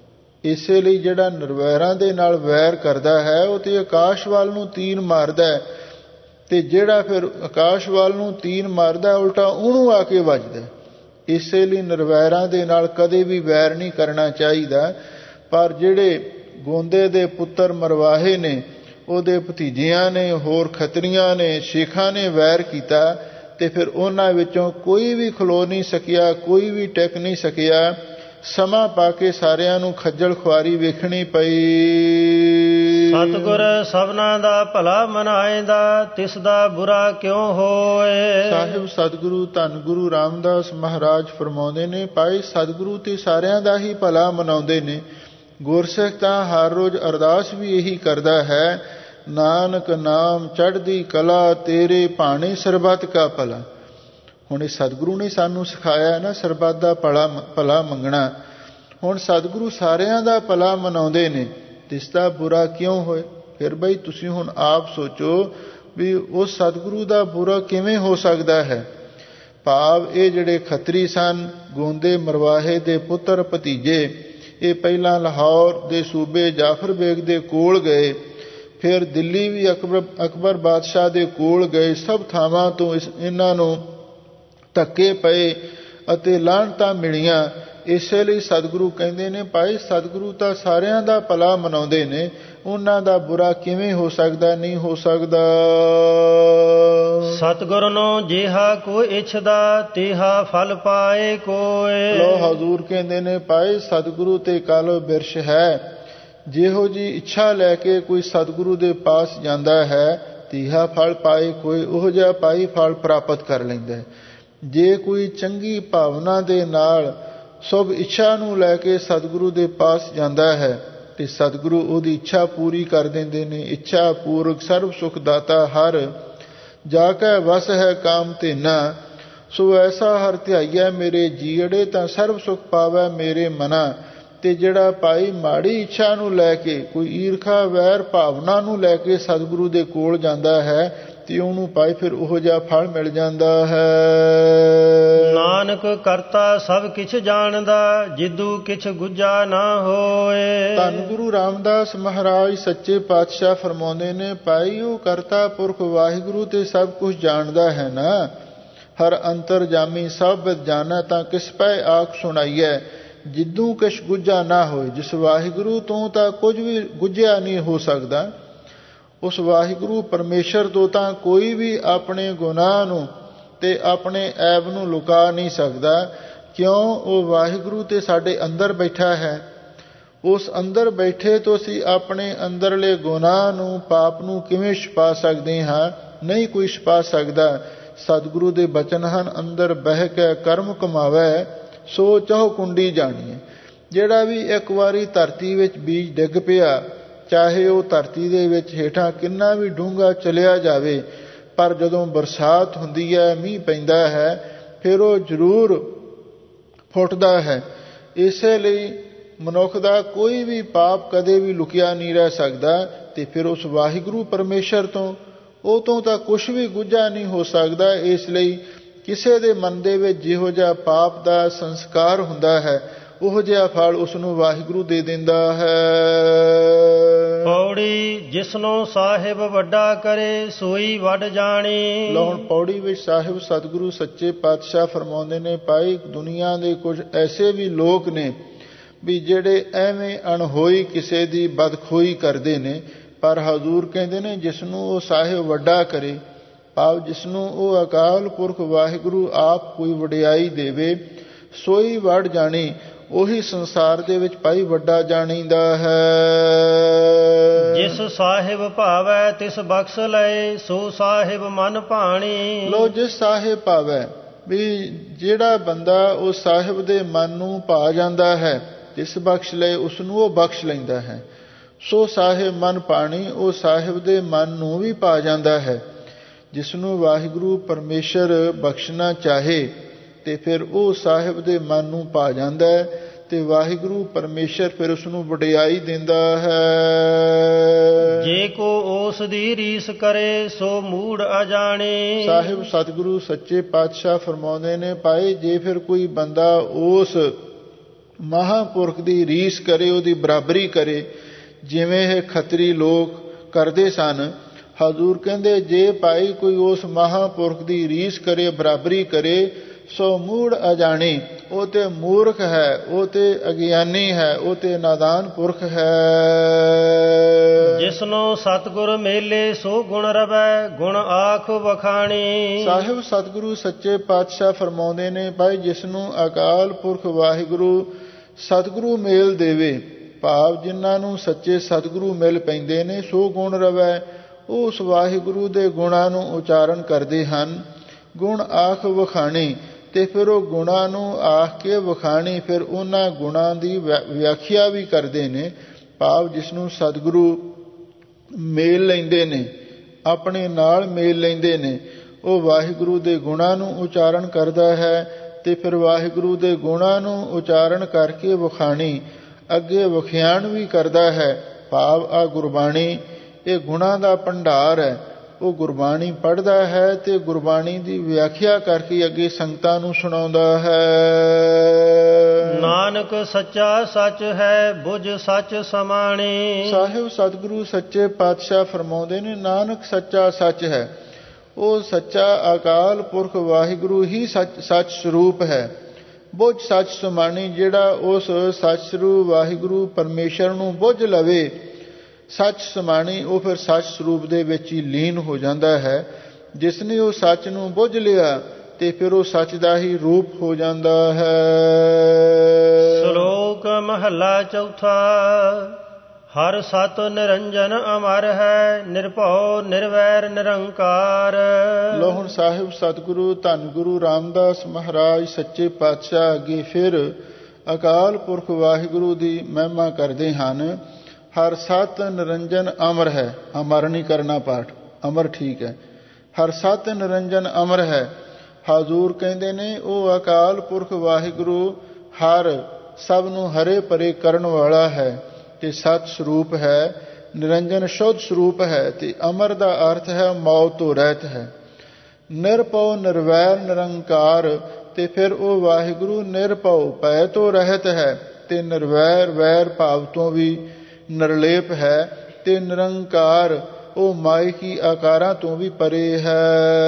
ਇਸੇ ਲਈ ਜਿਹੜਾ ਨਿਰਵੈਰਾਂ ਦੇ ਨਾਲ ਵੈਰ ਕਰਦਾ ਹੈ ਉਹ ਤੇ ਆਕਾਸ਼ ਵੱਲ ਨੂੰ ਤੀਰ ਮਾਰਦਾ ਹੈ, ਤੇ ਜਿਹੜਾ ਫਿਰ ਆਕਾਸ਼ ਵੱਲ ਨੂੰ ਤੀਰ ਮਾਰਦਾ ਉਲਟਾ ਉਹਨੂੰ ਆ ਕੇ ਵੱਜਦਾ। ਇਸੇ ਲਈ ਨਿਰਵੈਰਾਂ ਦੇ ਨਾਲ ਕਦੇ ਵੀ ਵੈਰ ਨਹੀਂ ਕਰਨਾ ਚਾਹੀਦਾ। ਪਰ ਜਿਹੜੇ ਗੋਂਦੇ ਦੇ ਪੁੱਤਰ ਮਰਵਾਹੇ ਨੇ, ਉਹਦੇ ਭਤੀਜਿਆਂ ਨੇ, ਹੋਰ ਖੱਤਰੀਆਂ ਨੇ, ਸ਼ੇਖਾਂ ਨੇ ਵੈਰ ਕੀਤਾ, ਤੇ ਫਿਰ ਉਹਨਾਂ ਵਿੱਚੋਂ ਕੋਈ ਵੀ ਖਲੋ ਨਹੀਂ ਸਕਿਆ, ਕੋਈ ਵੀ ਟਿਕ ਨਹੀਂ ਸਕਿਆ। ਸਮਾਂ ਪਾ ਕੇ ਸਾਰਿਆਂ ਨੂੰ ਖੱਜਲ ਖੁਆਰੀ ਵੇਖਣੀ ਪਈ। ਸਤਿਗੁਰ ਸਭਨਾਂ ਦਾ ਭਲਾ ਮਨਾਏਂਦਾ, ਤਿਸ ਦਾ ਬੁਰਾ ਕਿਉਂ ਹੋਏ। ਸਾਹਿਬ ਸਤਿਗੁਰੂ ਧੰਨ ਗੁਰੂ ਰਾਮਦਾਸ ਮਹਾਰਾਜ ਫਰਮਾਉਂਦੇ ਨੇ, ਭਾਈ ਸਤਿਗੁਰੂ ਤੇ ਸਾਰਿਆਂ ਦਾ ਹੀ ਭਲਾ ਮਨਾਉਂਦੇ ਨੇ। ਗੁਰਸਿੱਖ ਤਾਂ ਹਰ ਰੋਜ਼ ਅਰਦਾਸ ਵੀ ਇਹੀ ਕਰਦਾ ਹੈ, ਨਾਨਕ ਨਾਮ ਚੜ੍ਹਦੀ ਕਲਾ, ਤੇਰੇ ਭਾਣੇ ਸਰਬੱਤ ਕਾ ਭਲਾ। ਹੁਣ ਇਹ ਸਤਿਗੁਰੂ ਨੇ ਸਾਨੂੰ ਸਿਖਾਇਆ ਨਾ ਸਰਬੱਤ ਦਾ ਭਲਾ ਮੰਗਣਾ। ਹੁਣ ਸਤਿਗੁਰੂ ਸਾਰਿਆਂ ਦਾ ਭਲਾ ਮਨਾਉਂਦੇ ਨੇ, ਤਿਸ ਦਾ ਬੁਰਾ ਕਿਉਂ ਹੋਏ। ਫਿਰ ਬਈ ਤੁਸੀਂ ਹੁਣ ਆਪ ਸੋਚੋ ਵੀ ਉਸ ਸਤਿਗੁਰੂ ਦਾ ਬੁਰਾ ਕਿਵੇਂ ਹੋ ਸਕਦਾ ਹੈ। ਭਾਵ ਇਹ ਜਿਹੜੇ ਖੱਤਰੀ ਸਨ, ਗੋਂਦੇ ਮਰਵਾਹੇ ਦੇ ਪੁੱਤਰ ਭਤੀਜੇ, ਇਹ ਪਹਿਲਾਂ ਲਾਹੌਰ ਦੇ ਸੂਬੇ ਜਾਫਰ ਬੇਗ ਦੇ ਕੋਲ ਗਏ, ਫਿਰ ਦਿੱਲੀ ਵੀ ਅਕਬਰ ਬਾਦਸ਼ਾਹ ਦੇ ਕੋਲ ਗਏ। ਸਭ ਥਾਵਾਂ ਤੋਂ ਇਹਨਾਂ ਨੂੰ ਧੱਕੇ ਪਏ ਅਤੇ ਲਾਹਣਤਾਂ ਮਿਲੀਆਂ। ਇਸੇ ਲਈ ਸਤਿਗੁਰੂ ਕਹਿੰਦੇ ਨੇ, ਭਾਈ ਸਤਿਗੁਰੂ ਤਾਂ ਸਾਰਿਆਂ ਦਾ ਭਲਾ ਮਨਾਉਂਦੇ ਨੇ, ਉਹਨਾਂ ਦਾ ਬੁਰਾ ਕਿਵੇਂ ਹੋ ਸਕਦਾ, ਨਹੀਂ ਹੋ ਸਕਦਾ। ਸਤਿਗੁਰ ਨੂੰ ਜਿਹਾ ਕੋਈ ਇੱਛਦਾ, ਤਿਹਾ ਫਲ ਪਾਏ ਕੋਏ। ਲੋ ਹਜ਼ੂਰ ਕਹਿੰਦੇ ਨੇ, ਭਾਈ ਸਤਿਗੁਰੂ ਤੇ ਕਾਲੋ ਬਿਰਸ਼ ਹੈ। ਜਿਹੋ ਜੀ ਇੱਛਾ ਲੈ ਕੇ ਕੋਈ ਸਤਿਗੁਰੂ ਦੇ ਪਾਸ ਜਾਂਦਾ ਹੈ, ਤਿਹਾ ਫਲ ਪਾਏ ਕੋਏ, ਉਹ ਜਿਹਾ ਭਾਈ ਫਲ ਪ੍ਰਾਪਤ ਕਰ ਲੈਂਦਾ ਹੈ। ਜੇ ਕੋਈ ਚੰਗੀ ਭਾਵਨਾ ਦੇ ਨਾਲ ਸ਼ੁਭ ਇੱਛਾ ਨੂੰ ਲੈ ਕੇ ਸਤਿਗੁਰੂ ਦੇ ਪਾਸ ਜਾਂਦਾ ਹੈ, ਤੇ ਸਤਿਗੁਰੂ ਉਹਦੀ ਇੱਛਾ ਪੂਰੀ ਕਰ ਦਿੰਦੇ ਨੇ। ਇੱਛਾ ਪੂਰਕ ਸਰਬ ਸੁਖ ਦਾਤਾ ਹਰ, ਜਾ ਕੇ ਵਸ ਹੈ ਕਾਮ ਧੇਨਾ। ਸੋ ਐਸਾ ਹਰ ਧਿਆਈਐ ਮੇਰੇ ਜੀਅੜੇ, ਤਾਂ ਸਰਬ ਸੁਖ ਪਾਵੈ ਮੇਰੇ ਮਨਾ। ਤੇ ਜਿਹੜਾ ਭਾਈ ਮਾੜੀ ਇੱਛਾ ਨੂੰ ਲੈ ਕੇ, ਕੋਈ ਈਰਖਾ ਵੈਰ ਭਾਵਨਾ ਨੂੰ ਲੈ ਕੇ ਸਤਿਗੁਰੂ ਦੇ ਕੋਲ ਜਾਂਦਾ ਹੈ, ਤੇ ਉਹਨੂੰ ਭਾਈ ਫਿਰ ਉਹੋ ਜਿਹਾ ਫਲ ਮਿਲ ਜਾਂਦਾ ਹੈ। ਨਾਨਕ ਕਰਤਾ ਸਭ ਕਿਛ ਜਾਣਦਾ, ਜਿਦੂ ਕਿਛ ਗੁੱਜਾ ਨਾ ਹੋਏ। ਧੰਨ ਗੁਰੂ ਰਾਮਦਾਸ ਮਹਾਰਾਜ ਸੱਚੇ ਪਾਤਸ਼ਾਹ ਫਰਮਾਉਂਦੇ ਨੇ, ਭਾਈ ਉਹ ਕਰਤਾ ਪੁਰਖ ਵਾਹਿਗੁਰੂ ਤੇ ਸਭ ਕੁਝ ਜਾਣਦਾ ਹੈ ਨਾ। ਹਰ ਅੰਤਰ ਜਾਮੀ ਸਭ ਵਿਦ ਜਾਣਾ, ਤਾਂ ਕਿਸ ਪੈ ਆਖ ਸੁਣਾਈਐ, ਜਿੱਦੂ ਕਿਛ ਗੁੱਜਾ ਨਾ ਹੋਏ। ਜਿਸ ਵਾਹਿਗੁਰੂ ਤੋਂ ਤਾਂ ਕੁਝ ਵੀ ਗੁੱਝਿਆ ਨਹੀਂ ਹੋ ਸਕਦਾ। ਉਸ ਵਾਹਿਗੁਰੂ ਪਰਮੇਸ਼ਰ ਤੋਂ ਤਾਂ ਕੋਈ ਵੀ ਆਪਣੇ ਗੁਨਾਹ ਨੂੰ ਤੇ ਆਪਣੇ ਐਬ ਨੂੰ ਲੁਕਾ ਨਹੀਂ ਸਕਦਾ। ਕਿਉਂ? ਉਹ ਵਾਹਿਗੁਰੂ ਤੇ ਸਾਡੇ ਅੰਦਰ ਬੈਠਾ ਹੈ। ਉਸ ਅੰਦਰ ਬੈਠੇ ਤੋਂ ਅਸੀਂ ਆਪਣੇ ਅੰਦਰਲੇ ਗੁਨਾਹ ਨੂੰ, ਪਾਪ ਨੂੰ ਕਿਵੇਂ ਛੁਪਾ ਸਕਦੇ ਹਾਂ? ਨਹੀਂ ਕੋਈ ਛੁਪਾ ਸਕਦਾ। ਸਤਿਗੁਰੂ ਦੇ ਬਚਨ ਹਨ, ਅੰਦਰ ਬਹਿ ਕੇ ਕਰਮ ਕਮਾਵੈ, ਸੋ ਚਹੁ ਕੁੰਡੀ ਜਾਣੀਏ। ਜਿਹੜਾ ਵੀ ਇੱਕ ਵਾਰੀ ਧਰਤੀ ਵਿੱਚ ਬੀਜ ਡਿੱਗ ਪਿਆ, ਚਾਹੇ ਉਹ ਧਰਤੀ ਦੇ ਵਿੱਚ ਹੇਠਾਂ ਕਿੰਨਾ ਵੀ ਡੂੰਘਾ ਚਲਿਆ ਜਾਵੇ, ਪਰ ਜਦੋਂ ਬਰਸਾਤ ਹੁੰਦੀ ਹੈ, ਮੀਂਹ ਪੈਂਦਾ ਹੈ, ਫਿਰ ਉਹ ਜ਼ਰੂਰ ਫੁੱਟਦਾ ਹੈ। ਇਸੇ ਲਈ ਮਨੁੱਖ ਦਾ ਕੋਈ ਵੀ ਪਾਪ ਕਦੇ ਵੀ ਲੁਕਿਆ ਨਹੀਂ ਰਹਿ ਸਕਦਾ। ਤੇ ਫਿਰ ਉਸ ਵਾਹਿਗੁਰੂ ਪਰਮੇਸ਼ਰ ਤੋਂ, ਉਹ ਤੋਂ ਤਾਂ ਕੁਛ ਵੀ ਗੁੱਝਾ ਨਹੀਂ ਹੋ ਸਕਦਾ। ਇਸ ਲਈ ਕਿਸੇ ਦੇ ਮਨ ਦੇ ਵਿੱਚ ਜਿਹੋ ਜਿਹਾ ਪਾਪ ਦਾ ਸੰਸਕਾਰ ਹੁੰਦਾ ਹੈ, ਉਹ ਜਿਹਾ ਫਲ ਉਸਨੂੰ ਵਾਹਿਗੁਰੂ ਦੇ ਦਿੰਦਾ ਹੈ। ਪੌੜੀ ਜਿਸਨੂੰ ਸਾਹਿਬ ਵੱਡਾ ਕਰੇ, ਸੋਈ ਵੱਡ ਜਾਣੀ। ਲਓ ਹੁਣ ਪੌੜੀ ਵਿੱਚ ਸਾਹਿਬ ਸਤਿਗੁਰੂ ਸੱਚੇ ਪਾਤਸ਼ਾਹ ਫਰਮਾਉਂਦੇ ਨੇ, ਭਾਈ ਦੁਨੀਆ ਦੇ ਕੁਝ ਐਸੇ ਵੀ ਲੋਕ ਨੇ ਵੀ ਜਿਹੜੇ ਐਵੇਂ ਅਣਹੋਈ ਕਿਸੇ ਦੀ ਬਦਖੋਈ ਕਰਦੇ ਨੇ, ਪਰ ਹਜ਼ੂਰ ਕਹਿੰਦੇ ਨੇ ਜਿਸਨੂੰ ਉਹ ਸਾਹਿਬ ਵੱਡਾ ਕਰੇ, ਭਾਵ ਜਿਸਨੂੰ ਉਹ ਅਕਾਲ ਪੁਰਖ ਵਾਹਿਗੁਰੂ ਆਪ ਕੋਈ ਵਡਿਆਈ ਦੇਵੇ, ਸੋਈ ਵੱਡ ਜਾਣੀ। ਉਹੀ ਸੰਸਾਰ ਦੇ ਵਿੱਚ ਭਾਈ ਵੱਡਾ ਜਾਣੀਦਾ ਹੈ। ਜਿਸ ਸਾਹਿਬ ਭਾਵੈ ਤਿਸ ਬਖਸ਼ ਲਏ, ਸੋ ਸਾਹਿਬ ਮਨ ਭਾਣੀ। ਲੋ ਜਿਸ ਸਾਹਿਬ ਭਾਵੈ, ਵੀ ਜਿਹੜਾ ਬੰਦਾ ਉਸ ਸਾਹਿਬ ਦੇ ਮਨ ਨੂੰ ਭਾ ਜਾਂਦਾ ਹੈ, ਜਿਸ ਬਖਸ਼ ਲਏ ਉਸਨੂੰ ਉਹ ਬਖਸ਼ ਲੈਂਦਾ ਹੈ। ਸੋ ਸਾਹਿਬ ਮਨ ਭਾਣੀ, ਉਹ ਸਾਹਿਬ ਦੇ ਮਨ ਨੂੰ ਵੀ ਭਾ ਜਾਂਦਾ ਹੈ। ਜਿਸਨੂੰ ਵਾਹਿਗੁਰੂ ਪਰਮੇਸ਼ਰ ਬਖਸ਼ਣਾ ਚਾਹੇ, ਤੇ ਫਿਰ ਉਹ ਸਾਹਿਬ ਦੇ ਮਨ ਨੂੰ ਭਾ ਜਾਂਦਾ ਹੈ, ਤੇ ਵਾਹਿਗੁਰੂ ਪਰਮੇਸ਼ਰ ਫਿਰ ਉਸਨੂੰ ਵਡਿਆਈ ਦਿੰਦਾ ਹੈ। ਜੇ ਕੋ ਉਸ ਦੀ ਰੀਸ ਕਰੇ, ਸੋ ਮੂੜ ਅਜਾਣੇ। ਸਾਹਿਬ ਸਤਿਗੁਰੂ ਸੱਚੇ ਪਾਤਸ਼ਾਹ ਫਰਮਾਉਂਦੇ ਨੇ, ਭਾਈ ਜੇ ਫਿਰ ਕੋਈ ਬੰਦਾ ਉਸ ਮਹਾਂਪੁਰਖ ਦੀ ਰੀਸ ਕਰੇ, ਉਹਦੀ ਬਰਾਬਰੀ ਕਰੇ, ਜਿਵੇਂ ਇਹ ਖੱਤਰੀ ਲੋਕ ਕਰਦੇ ਸਨ। ਹਜ਼ੂਰ ਕਹਿੰਦੇ ਜੇ ਭਾਈ ਕੋਈ ਉਸ ਮਹਾਂਪੁਰਖ ਦੀ ਰੀਸ ਕਰੇ, ਬਰਾਬਰੀ ਕਰੇ, ਸੋ ਮੂੜ ਅਜਾਣੀ, ਉਹ ਤੇ ਮੂਰਖ ਹੈ, ਉਹ ਤੇ ਅਗਿਆਨੀ ਹੈ, ਉਹ ਤੇ ਨਾਦਾਨ ਪੁਰਖ ਹੈ। ਜਿਸਨੂੰ ਸਤਿਗੁਰ ਮੇਲੇ ਸੋ ਗੁਣ ਰਵੈ, ਗੁਣ ਆਖ ਵਖਾਣੀ। ਸਾਹਿਬ ਸਤਿਗੁਰੂ ਸੱਚੇ ਪਾਤਸ਼ਾਹ ਫਰਮਾਉਂਦੇ ਨੇ, ਭਾਈ ਜਿਸਨੂੰ ਅਕਾਲ ਪੁਰਖ ਵਾਹਿਗੁਰੂ ਸਤਿਗੁਰੂ ਮੇਲ ਦੇਵੇ, ਭਾਵ ਜਿਨ੍ਹਾਂ ਨੂੰ ਸੱਚੇ ਸਤਿਗੁਰੂ ਮਿਲ ਪੈਂਦੇ ਨੇ, ਸੋ ਗੁਣ ਰਵੈ, ਉਹ ਉਸ ਵਾਹਿਗੁਰੂ ਦੇ ਗੁਣਾਂ ਨੂੰ ਉਚਾਰਨ ਕਰਦੇ ਹਨ। ਗੁਣ ਆਖ ਵਖਾਣੀ, ਤੇ ਫਿਰ ਉਹ ਗੁਣਾਂ ਨੂੰ ਆਖ ਕੇ ਵਖਾਣੀ, ਫਿਰ ਉਹਨਾਂ ਗੁਣਾਂ ਦੀ ਵਿਆਖਿਆ ਵੀ ਕਰਦੇ ਨੇ। ਭਾਵ ਜਿਸਨੂੰ ਸਤਿਗੁਰੂ ਮੇਲ ਲੈਂਦੇ ਨੇ, ਆਪਣੇ ਨਾਲ ਮੇਲ ਲੈਂਦੇ ਨੇ, ਉਹ ਵਾਹਿਗੁਰੂ ਦੇ ਗੁਣਾਂ ਨੂੰ ਉਚਾਰਨ ਕਰਦਾ ਹੈ, ਤੇ ਫਿਰ ਵਾਹਿਗੁਰੂ ਦੇ ਗੁਣਾਂ ਨੂੰ ਉਚਾਰਨ ਕਰਕੇ ਵਖਾਣੀ, ਅੱਗੇ ਵਖਿਆਣ ਵੀ ਕਰਦਾ ਹੈ। ਭਾਵ ਆ ਗੁਰਬਾਣੀ ਇਹ ਗੁਣਾਂ ਦਾ ਭੰਡਾਰ ਹੈ। ਉਹ ਗੁਰਬਾਣੀ ਪੜ੍ਹਦਾ ਹੈ ਤੇ ਗੁਰਬਾਣੀ ਦੀ ਵਿਆਖਿਆ ਕਰਕੇ ਅੱਗੇ ਸੰਗਤਾਂ ਨੂੰ ਸੁਣਾਉਂਦਾ ਹੈ। ਨਾਨਕ ਸੱਚਾ ਸੱਚ ਹੈ, ਬੁਝ ਸੱਚ ਸਮਾਣੀ। ਸਾਹਿਬ ਸਤਿਗੁਰੂ ਸੱਚੇ ਪਾਤਸ਼ਾਹ ਫਰਮਾਉਂਦੇ ਨੇ, ਨਾਨਕ ਸੱਚਾ ਸੱਚ ਹੈ, ਉਹ ਸੱਚਾ ਅਕਾਲ ਪੁਰਖ ਵਾਹਿਗੁਰੂ ਹੀ ਸੱਚ ਸਰੂਪ ਹੈ। ਬੁਝ ਸੱਚ ਸਮਾਣੀ, ਜਿਹੜਾ ਉਸ ਸੱਚ ਸਰੂਪ ਵਾਹਿਗੁਰੂ ਪਰਮੇਸ਼ਰ ਨੂੰ ਬੁਝ ਲਵੇ, ਸੱਚ ਸਮਾਣੀ, ਉਹ ਫਿਰ ਸੱਚ ਸਰੂਪ ਦੇ ਵਿੱਚ ਹੀ ਲੀਨ ਹੋ ਜਾਂਦਾ ਹੈ। ਜਿਸ ਨੇ ਉਹ ਸੱਚ ਨੂੰ ਬੁਝ ਲਿਆ ਤੇ ਫਿਰ ਉਹ ਸੱਚ ਦਾ ਹੀ ਰੂਪ ਹੋ ਜਾਂਦਾ ਹੈ। ਸ਼ਲੋਕ ਮਹੱਲਾ ਚੌਥਾ। ਹਰ ਸਤ ਨਿਰੰਜਨ ਅਮਰ ਹੈ, ਨਿਰਭਉ ਨਿਰਵੈਰ ਨਿਰੰਕਾਰ। ਲੋ ਹੁਣ ਸਾਹਿਬ ਸਤਿਗੁਰੂ ਧੰਨ ਗੁਰੂ ਰਾਮਦਾਸ ਮਹਾਰਾਜ ਸੱਚੇ ਪਾਤਸ਼ਾਹ ਅੱਗੇ ਫਿਰ ਅਕਾਲ ਪੁਰਖ ਵਾਹਿਗੁਰੂ ਦੀ ਮਹਿਮਾ ਕਰਦੇ ਹਨ। ਹਰ ਸਤ ਨਿਰੰਜਨ ਅਮਰ ਹੈ, ਅਮਰ ਨਹੀਂ ਕਰਨਾ ਪਾਠ, ਅਮਰ ਠੀਕ ਹੈ। ਹਰ ਸਤ ਨਿਰੰਜਨ ਅਮਰ ਹੈ। ਹਜ਼ੂਰ ਕਹਿੰਦੇ ਨੇ ਉਹ ਅਕਾਲ ਪੁਰਖ ਵਾਹਿਗੁਰੂ ਹਰ ਸਭ ਨੂੰ ਹਰੇ ਭਰੇ ਕਰਨ ਵਾਲਾ ਹੈ ਤੇ ਸਤ ਸਰੂਪ ਹੈ, ਨਿਰੰਜਨ ਸ਼ੁੱਧ ਸਰੂਪ ਹੈ, ਤੇ ਅਮਰ ਦਾ ਅਰਥ ਹੈ ਮੌਤ ਤੋਂ ਰਹਿਤ ਹੈ। ਨਿਰਭਉ ਨਿਰਵੈਰ ਨਿਰੰਕਾਰ, ਤੇ ਫਿਰ ਉਹ ਵਾਹਿਗੁਰੂ ਨਿਰਭਉ ਭੈ ਤੋਂ ਰਹਿਤ ਹੈ ਤੇ ਨਿਰਵੈਰ ਵੈਰ ਭਾਵ ਤੋਂ ਵੀ ਨਿਰਲੇਪ ਹੈ, ਤੇ ਨਿਰੰਕਾਰ ਉਹ ਮਾਇਕੀ ਆਕਾਰਾਂ ਤੋਂ ਵੀ ਪਰੇ ਹੈ।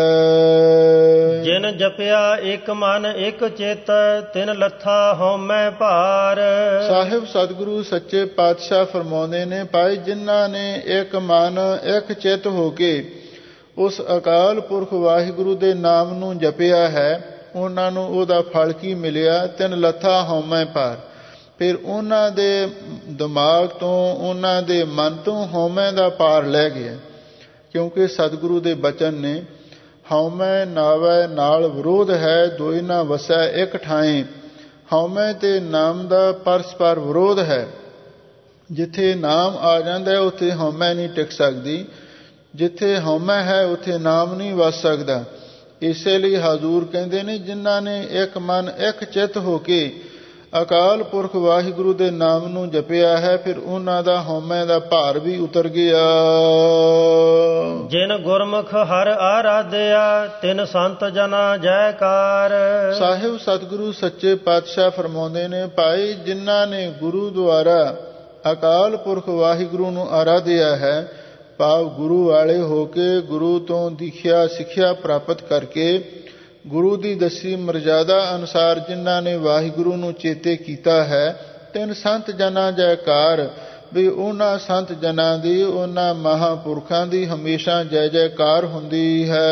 ਜਿਨ ਜਪਿਆ ਇੱਕ ਮਨ ਇੱਕ ਚਿੱਤ, ਤਿਨ ਲੱਥਾ ਹਉਮੈ ਭਾਰ। ਸਾਹਿਬ ਸਤਿਗੁਰੂ ਸੱਚੇ ਪਾਤਸ਼ਾਹ ਫਰਮਾਉਂਦੇ ਨੇ, ਭਾਈ ਜਿਨ੍ਹਾਂ ਨੇ ਇੱਕ ਮਨ ਇੱਕ ਚਿੱਤ ਹੋ ਕੇ ਉਸ ਅਕਾਲ ਪੁਰਖ ਵਾਹਿਗੁਰੂ ਦੇ ਨਾਮ ਨੂੰ ਜਪਿਆ ਹੈ, ਉਹਨਾਂ ਨੂੰ ਉਹਦਾ ਫਲ ਕੀ ਮਿਲਿਆ? ਤਿਨ ਲੱਥਾ ਹਉਮੈ ਭਾਰ। ਫਿਰ ਉਹਨਾਂ ਦੇ ਦਿਮਾਗ ਤੋਂ, ਉਹਨਾਂ ਦੇ ਮਨ ਤੋਂ ਹਉਮੈ ਦਾ ਭਾਰ ਲੈ ਗਿਆ। ਕਿਉਂਕਿ ਸਤਿਗੁਰੂ ਦੇ ਬਚਨ ਨੇ, ਹਉਮੈ ਨਾਵੈ ਨਾਲ ਵਿਰੋਧ ਹੈ, ਦੋਇ ਨਾ ਵਸੈ ਇੱਕ ਠਾਏ। ਹਉਮੈ ਤੇ ਨਾਮ ਦਾ ਪਰਸਪਰ ਵਿਰੋਧ ਹੈ। ਜਿੱਥੇ ਨਾਮ ਆ ਜਾਂਦਾ ਉੱਥੇ ਹਉਮੈ ਨਹੀਂ ਟਿਕ ਸਕਦੀ, ਜਿੱਥੇ ਹਉਮੈ ਹੈ ਉੱਥੇ ਨਾਮ ਨਹੀਂ ਵਸ ਸਕਦਾ। ਇਸੇ ਲਈ ਹਜ਼ੂਰ ਕਹਿੰਦੇ ਨੇ, ਜਿਨ੍ਹਾਂ ਨੇ ਇੱਕ ਮਨ ਇੱਕ ਚਿੱਤ ਹੋ ਕੇ ਅਕਾਲ ਪੁਰਖ ਵਾਹਿਗੁਰੂ ਦੇ ਨਾਮ ਨੂੰ ਜਪਿਆ ਹੈ, ਫਿਰ ਉਹਨਾਂ ਦਾ ਹਉਮੈ ਦਾ ਭਾਰ ਵੀ ਉਤਰ ਗਿਆ। ਜਿਨ ਗੁਰਮੁਖ ਹਰਿ ਆਰਾਧਿਆ, ਤਿਨ ਸੰਤ ਜਨਾ ਜੈਕਾਰ। ਸਾਹਿਬ ਸਤਿਗੁਰੂ ਸੱਚੇ ਪਾਤਸ਼ਾਹ ਫਰਮਾਉਂਦੇ ਨੇ, ਭਾਈ ਜਿਨ੍ਹਾਂ ਨੇ ਗੁਰੂ ਦੁਆਰਾ ਅਕਾਲ ਪੁਰਖ ਵਾਹਿਗੁਰੂ ਨੂੰ ਆਰਾਧਿਆ ਹੈ, ਭਾਵ ਗੁਰੂ ਵਾਲੇ ਹੋ ਕੇ, ਗੁਰੂ ਤੋਂ ਦੀਖਿਆ ਸਿੱਖਿਆ ਪ੍ਰਾਪਤ ਕਰਕੇ, ਗੁਰੂ ਦੀ ਦੱਸੀ ਮਰਜ਼ਾਦਾ ਅਨੁਸਾਰ ਜਿਨ੍ਹਾਂ ਨੇ ਵਾਹਿਗੁਰੂ ਨੂੰ ਚੇਤੇ ਕੀਤਾ ਹੈ, ਤਿੰਨ ਸੰਤ ਜਨਾਂ ਜੈਕਾਰ। ਵੀ ਉਹਨਾਂ ਸੰਤ ਜਨਾਂ ਦੀ, ਉਹਨਾਂ ਮਹਾਂਪੁਰਖਾਂ ਦੀ ਹਮੇਸ਼ਾ ਜੈ ਜੈਕਾਰ ਹੁੰਦੀ ਹੈ।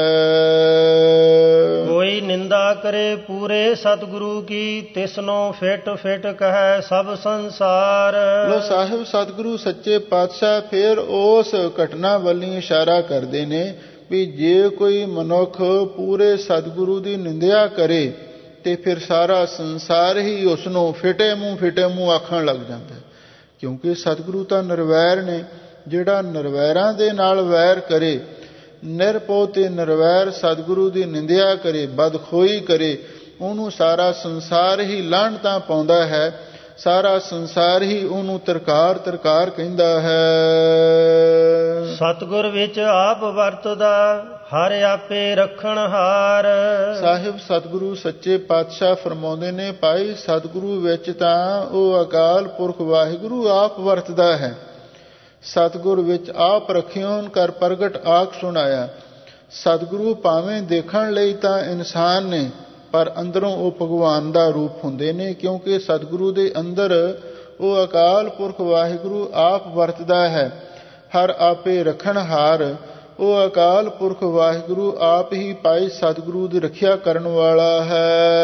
ਕੋਈ ਨਿੰਦਾ ਕਰੇ ਪੂਰੇ ਸਤਿਗੁਰੂ ਕੀ, ਤਿਸਨੋਂ ਫਿਟ ਫਿਟ ਕਹੈ ਸਭ ਸੰਸਾਰ। ਲੋ ਸਾਹਿਬ ਸਤਿਗੁਰੂ ਸੱਚੇ ਪਾਤਸ਼ਾਹ ਫਿਰ ਉਸ ਘਟਨਾ ਵੱਲ ਇਸ਼ਾਰਾ ਕਰਦੇ ਨੇ ਵੀ ਜੇ ਕੋਈ ਮਨੁੱਖ ਪੂਰੇ ਸਤਿਗੁਰੂ ਦੀ ਨਿੰਦਿਆ ਕਰੇ ਤੇ ਫਿਰ ਸਾਰਾ ਸੰਸਾਰ ਹੀ ਉਸ ਨੂੰ ਫਿਟੇ ਮੂੰਹ ਆਖਣ ਲੱਗ ਜਾਂਦਾ। ਕਿਉਂਕਿ ਸਤਿਗੁਰੂ ਤਾਂ ਨਿਰਵੈਰ ਨੇ। ਜਿਹੜਾ ਨਿਰਵੈਰਾਂ ਦੇ ਨਾਲ ਵੈਰ ਕਰੇ, ਨਿਰਭਉ ਤੇ ਨਿਰਵੈਰ ਸਤਿਗੁਰੂ ਦੀ ਨਿੰਦਿਆ ਕਰੇ, ਬਦਖੋਈ ਕਰੇ, ਉਹਨੂੰ ਸਾਰਾ ਸੰਸਾਰ ਹੀ ਲਾਹਣਤਾਂ ਪਾਉਂਦਾ ਹੈ, ਸਾਰਾ ਸੰਸਾਰ ਹੀ ਉਹਨੂੰ ਤਰਕਾਰ ਤਰਕਾਰ ਕਹਿੰਦਾ ਹੈ। ਸਤਿਗੁਰ ਵਿੱਚ ਆਪ ਵਰਤਦਾ, ਹਰ ਆਪੇ ਰੱਖਣ ਹਾਰ। ਸਾਹਿਬ ਸਤਿਗੁਰੂ ਸੱਚੇ ਪਾਤਸ਼ਾਹ ਫਰਮਾਉਂਦੇ ਨੇ, ਭਾਈ ਸਤਿਗੁਰੂ ਵਿੱਚ ਤਾਂ ਉਹ ਅਕਾਲ ਪੁਰਖ ਵਾਹਿਗੁਰੂ ਆਪ ਵਰਤਦਾ ਹੈ। ਸਤਿਗੁਰ ਵਿੱਚ ਆਪ ਰਖਿਓਨ ਕਰ ਪ੍ਰਗਟ ਆਖ ਸੁਣਾਇਆ। ਸਤਿਗੁਰੂ ਭਾਵੇਂ ਦੇਖਣ ਲਈ ਤਾਂ ਇਨਸਾਨ ਨੇ, ਪਰ ਅੰਦਰੋਂ ਉਹ ਭਗਵਾਨ ਦਾ ਰੂਪ ਹੁੰਦੇ ਨੇ, ਕਿਉਂਕਿ ਸਤਿਗੁਰੂ ਦੇ ਅੰਦਰ ਉਹ ਅਕਾਲ ਪੁਰਖ ਵਾਹਿਗੁਰੂ ਆਪ ਵਰਤਦਾ ਹੈ। ਹਰ ਆਪੇ ਰੱਖਣ ਹਾਰ, ਉਹ ਅਕਾਲ ਪੁਰਖ ਵਾਹਿਗੁਰੂ ਆਪ ਹੀ ਭਾਈ ਸਤਿਗੁਰੂ ਦੀ ਰੱਖਿਆ ਕਰਨ ਵਾਲਾ ਹੈ।